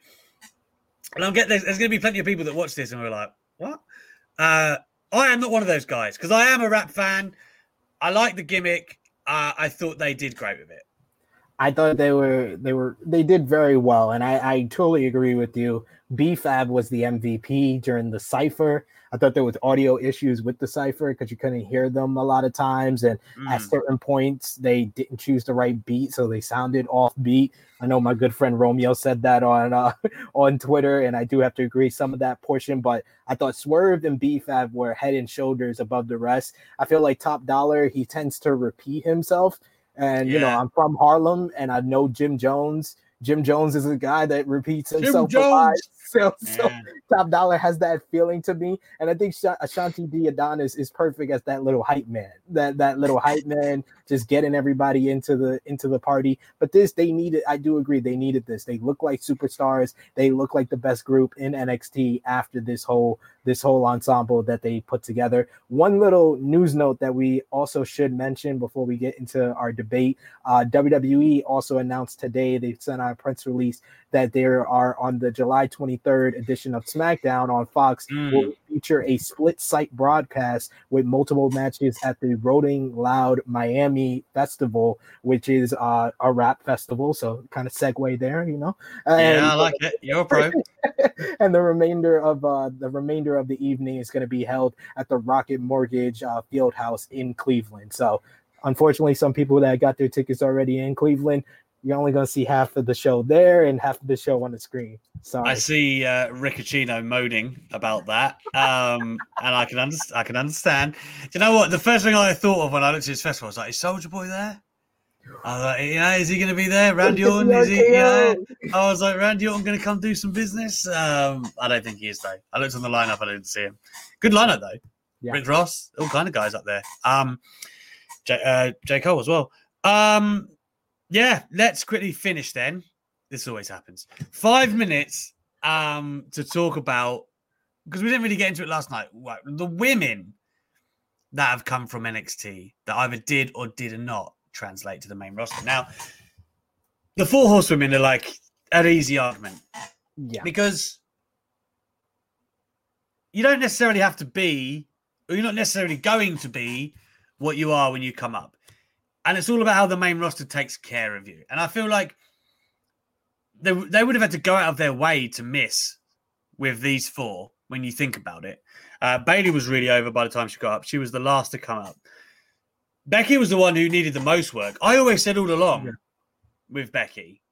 And there's going to be plenty of people that watch this and we're like, what? I am not one of those guys because I am a rap fan. I like the gimmick. I thought they did great with it. I thought they did very well, and I totally agree with you. B-Fab was the MVP during the Cypher. I thought there was audio issues with the Cypher because you couldn't hear them a lot of times, and at certain points they didn't choose the right beat, so they sounded off beat. I know my good friend Romeo said that on Twitter, and I do have to agree some of that portion, but I thought Swerve and B-Fab were head and shoulders above the rest. I feel like Top Dollar, he tends to repeat himself. And, you know, I'm from Harlem and I know Jim Jones. Jim Jones is a guy that repeats himself a lot. So Top Dollar has that feeling to me. And I think Ashanti D. Adonis is perfect as that little hype man. That little hype man just getting everybody into the party. But I do agree, they needed this. They look like superstars. They look like the best group in NXT after this whole ensemble that they put together. One little news note that we also should mention before we get into our debate. WWE also announced today, they sent out a press release that they are on the July 23rd edition of SmackDown on Fox will feature a split site broadcast with multiple matches at the Rolling Loud Miami Festival, which is a rap festival. So kind of segue there, you know. I like it. You're a pro. And the remainder of the evening is going to be held at the Rocket Mortgage Fieldhouse in Cleveland. So unfortunately, some people that got their tickets already in Cleveland, you're only going to see half of the show there and half of the show on the screen. Sorry. I see Riccacino moaning about that, and I can understand. Do you know what? The first thing I thought of when I looked at his festival was like, is Soulja Boy there? I was like, is he going to be there? Randy Orton? Is he? I was like, Randy Orton going to come do some business? I don't think he is, though. I looked on the lineup, I didn't see him. Good lineup, though. Yeah. Rick Ross, all kind of guys up there. J. Cole as well. Yeah, let's quickly finish then. This always happens. 5 minutes to talk about, because we didn't really get into it last night, the women that have come from NXT that either did or did not translate to the main roster. Now, the 4 horsewomen are like an easy argument. Yeah. Because you don't necessarily have to be, or you're not necessarily going to be what you are when you come up. And it's all about how the main roster takes care of you. And I feel like they would have had to go out of their way to miss with these 4 when you think about it. Bayley was really over by the time she got up. She was the last to come up. Becky was the one who needed the most work. I always said all along with Becky.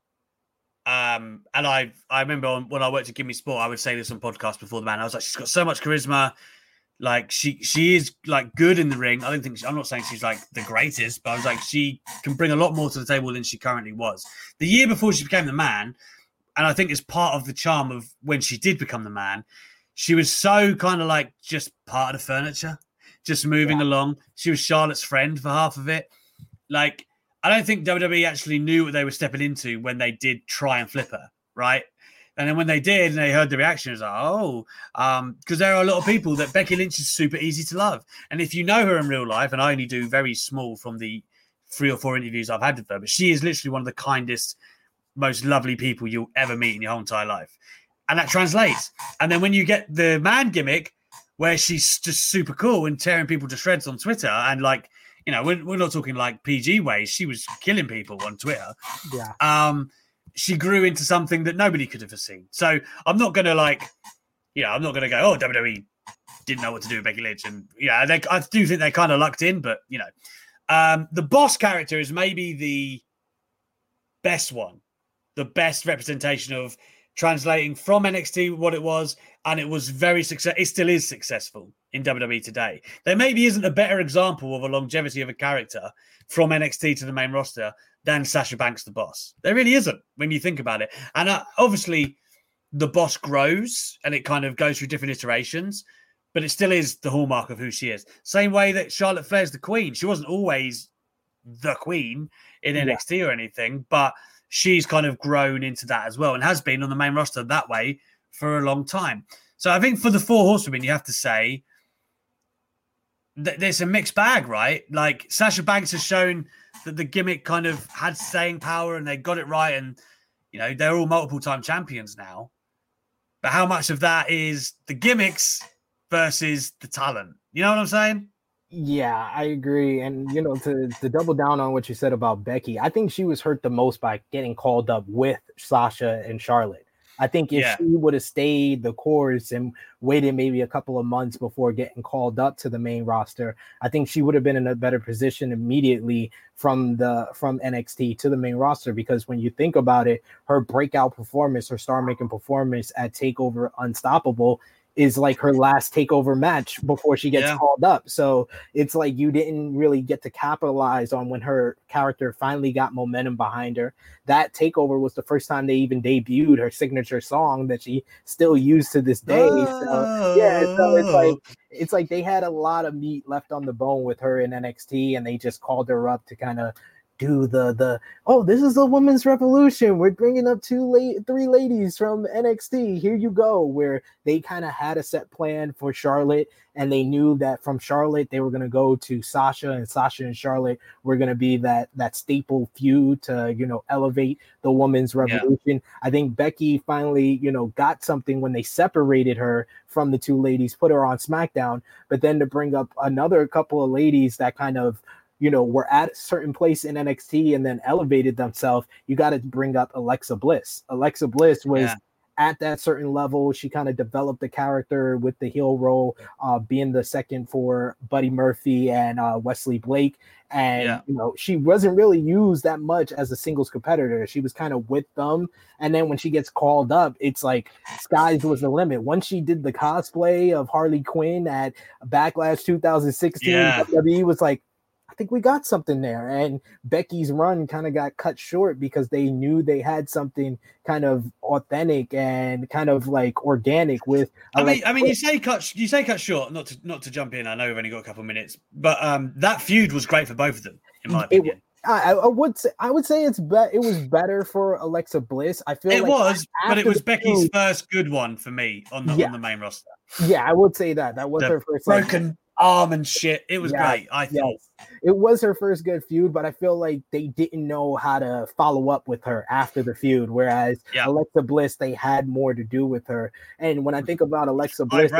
And I remember when I worked at Gimme Sport, I would say this on podcasts before the man. I was like, she's got so much charisma. Like she is like good in the ring. I'm not saying she's like the greatest, but I was like, she can bring a lot more to the table than she currently was. The year before she became the man, and I think it's part of the charm of when she did become the man, she was so kind of like just part of the furniture, just moving along. She was Charlotte's friend for half of it. Like, I don't think WWE actually knew what they were stepping into when they did try and flip her, right? And then when they did and they heard the reaction, it was like, because there are a lot of people that Becky Lynch is super easy to love. And if you know her in real life, and I only do very small from the 3 or 4 interviews I've had with her, but she is literally one of the kindest, most lovely people you'll ever meet in your whole entire life. And that translates. And then when you get the man gimmick where she's just super cool and tearing people to shreds on Twitter and like, you know, we're not talking like PG ways. She was killing people on Twitter. Yeah. She grew into something that nobody could have foreseen. So I'm not going to I'm not going to go, WWE didn't know what to do with Becky Lynch. And, I do think they kind of lucked in, but, the boss character is maybe the best one, the best representation of translating from NXT what it was. And it was very successful. It still is successful in WWE today. There maybe isn't a better example of a longevity of a character from NXT to the main roster than Sasha Banks, the boss. There really isn't when you think about it. And obviously the boss grows and it kind of goes through different iterations. but it still is the hallmark of who she is. Same way that Charlotte Flair's the queen. She wasn't always the queen in NXT or anything, but she's kind of grown into that as well and has been on the main roster that way for a long time. So I think for the 4 horsewomen, you have to say that there's a mixed bag, right? Like Sasha Banks has shown that the gimmick kind of had staying power and they got it right. And, you know, they're all multiple time champions now. But how much of that is the gimmicks versus the talent? You know what I'm saying? Yeah, I agree. And, you know, to double down on what you said about Becky, I think she was hurt the most by getting called up with Sasha and Charlotte. I think if she would have stayed the course and waited maybe a couple of months before getting called up to the main roster, I think she would have been in a better position immediately from NXT to the main roster. Because when you think about it, her breakout performance, her star-making performance at TakeOver Unstoppable is like her last TakeOver match before she gets called up. So it's like you didn't really get to capitalize on when her character finally got momentum behind her. That TakeOver was the first time they even debuted her signature song that she still used to this day. So it's like they had a lot of meat left on the bone with her in NXT, and they just called her up to kind of do this is the women's revolution. We're bringing up 3 ladies from NXT. Here you go. Where they kind of had a set plan for Charlotte, and they knew that from Charlotte they were going to go to Sasha, and Sasha and Charlotte were going to be that staple feud to, you know, elevate the women's revolution. Yeah. I think Becky finally, you know, got something when they separated her from the 2 ladies, put her on SmackDown, but then to bring up another couple of ladies that kind of, you know, were at a certain place in NXT and then elevated themselves, you got to bring up Alexa Bliss. Alexa Bliss was at that certain level. She kind of developed the character with the heel role, being the second for Buddy Murphy and Wesley Blake. And, you know, she wasn't really used that much as a singles competitor. She was kind of with them. And then when she gets called up, it's like skies was the limit. Once she did the cosplay of Harley Quinn at Backlash 2016, WWE was like, I think we got something there. And Becky's run kind of got cut short because they knew they had something kind of authentic and kind of like organic with. I mean, you say cut short. Not to jump in. I know we've only got a couple of minutes, but that feud was great for both of them, in my opinion. I would say it was better for Alexa Bliss. I feel but it was Becky's first good one for me on the main roster. Yeah, I would say that was her first broken arm and shit. It was great. I thought it was her first good feud, but I feel like they didn't know how to follow up with her after the feud. Whereas Alexa Bliss, they had more to do with her. And when I think about Alexa Bliss,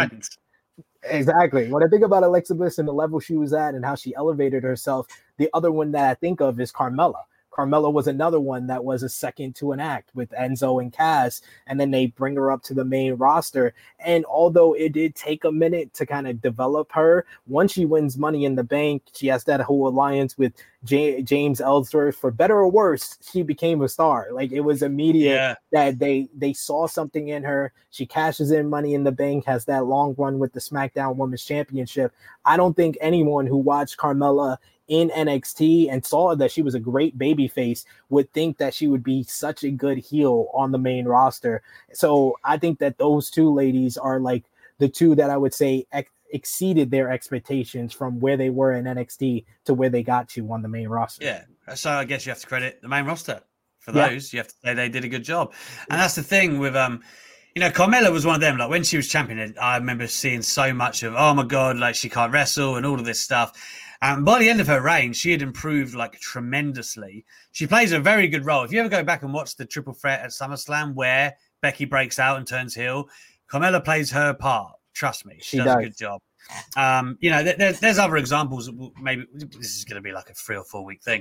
exactly. When I think about Alexa Bliss and the level she was at and how she elevated herself, the other one that I think of is Carmella. Carmella was another one that was a second to an act with Enzo and Cass, and then they bring her up to the main roster. And although it did take a minute to kind of develop her, once she wins Money in the Bank, she has that whole alliance with James Ellsworth. For better or worse, she became a star. Like, it was immediate that they saw something in her. She cashes in Money in the Bank, has that long run with the SmackDown Women's Championship. I don't think anyone who watched Carmella in NXT and saw that she was a great babyface would think that she would be such a good heel on the main roster. So I think that those 2 ladies are like the 2 that I would say exceeded their expectations from where they were in NXT to where they got to on the main roster. Yeah. So I guess you have to credit the main roster for those. You have to say they did a good job. And that's the thing with, you know, Carmella was one of them. Like, when she was champion, I remember seeing so much of, oh my God, like, she can't wrestle and all of this stuff. And by the end of her reign, she had improved like tremendously. She plays a very good role. If you ever go back and watch the Triple Threat at SummerSlam where Becky breaks out and turns heel, Carmella plays her part. Trust me, she does a good job. You know, there's other examples. Maybe this is going to be like a 3 or 4 week thing.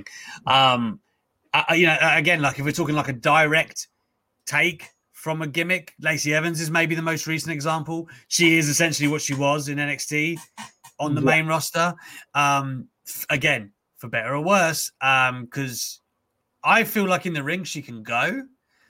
You know, again, like if we're talking like a direct take from a gimmick, Lacey Evans is maybe the most recent example. She is essentially what she was in NXT on the main roster. Again, for better or worse, because I feel like in the ring she can go.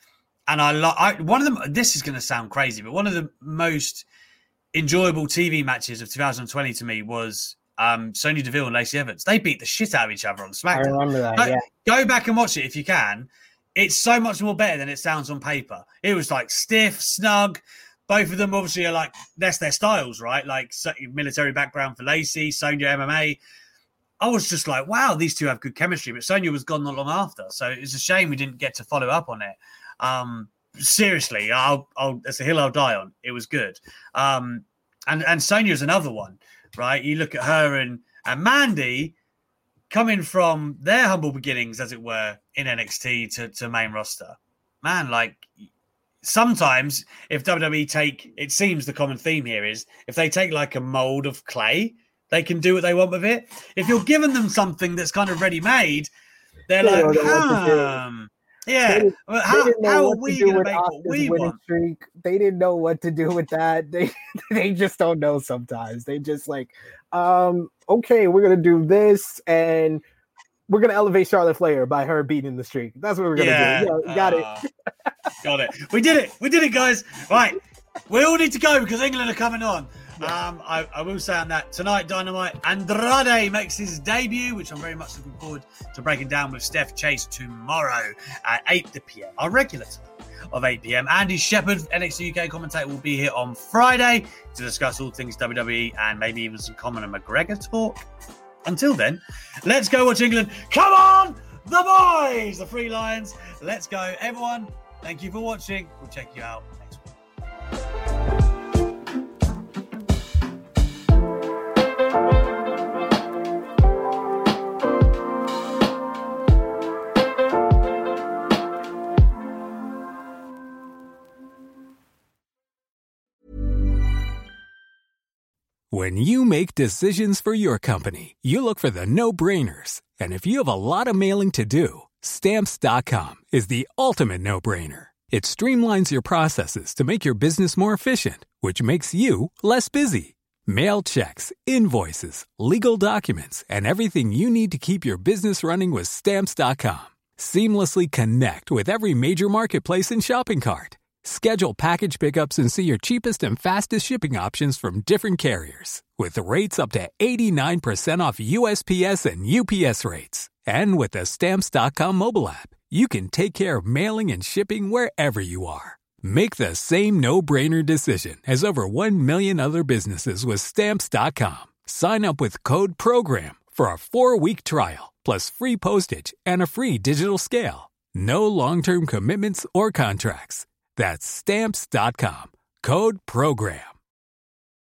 And one of them, this is going to sound crazy, but one of the most enjoyable TV matches of 2020 to me was Sonya Deville and Lacey Evans. They beat the shit out of each other on SmackDown. I remember that, Go back and watch it if you can. It's so much more better than it sounds on paper. It was like stiff, snug. both of them obviously are like, that's their styles, right? Like military background for Lacey, Sonya MMA. I was just like, wow, these two have good chemistry. But Sonya was gone not long after. So it's a shame we didn't get to follow up on it. Seriously, it's a hill I'll die on. It was good. And Sonya's another one, right? You look at her and Mandy coming from their humble beginnings, as it were, in NXT to main roster. Man, like, sometimes if WWE take, it seems the common theme here is if they take like a mold of clay, they can do what they want with it. If you're giving them something that's kind of ready-made, they're like, yeah. How are we going to make what we want? Streak. They didn't know what to do with that. They just don't know sometimes. They just like, okay, we're going to do this, and we're going to elevate Charlotte Flair by her beating the streak. That's what we're going to do. Yeah, got it. Got it. We did it, guys. Right. We all need to go because England are coming on. I will say on that, tonight, Dynamite, Andrade makes his debut, which I'm very much looking forward to breaking down with Steph Chase tomorrow at 8 p.m. Our regular time of 8 p.m. Andy Shepherd, NXT UK commentator, will be here on Friday to discuss all things WWE and maybe even some Conor McGregor talk. Until then, let's go watch England. Come on, the boys, the Free Lions. Let's go, everyone. Thank you for watching. We'll check you out next week. When you make decisions for your company, you look for the no-brainers. And if you have a lot of mailing to do, Stamps.com is the ultimate no-brainer. It streamlines your processes to make your business more efficient, which makes you less busy. Mail checks, invoices, legal documents, and everything you need to keep your business running with Stamps.com. Seamlessly connect with every major marketplace and shopping cart. Schedule package pickups and see your cheapest and fastest shipping options from different carriers. With rates up to 89% off USPS and UPS rates. And with the Stamps.com mobile app, you can take care of mailing and shipping wherever you are. Make the same no-brainer decision as over 1 million other businesses with Stamps.com. Sign up with code PROGRAM for a 4-week trial, plus free postage and a free digital scale. No long-term commitments or contracts. That's Stamps.com. Code PROGRAM.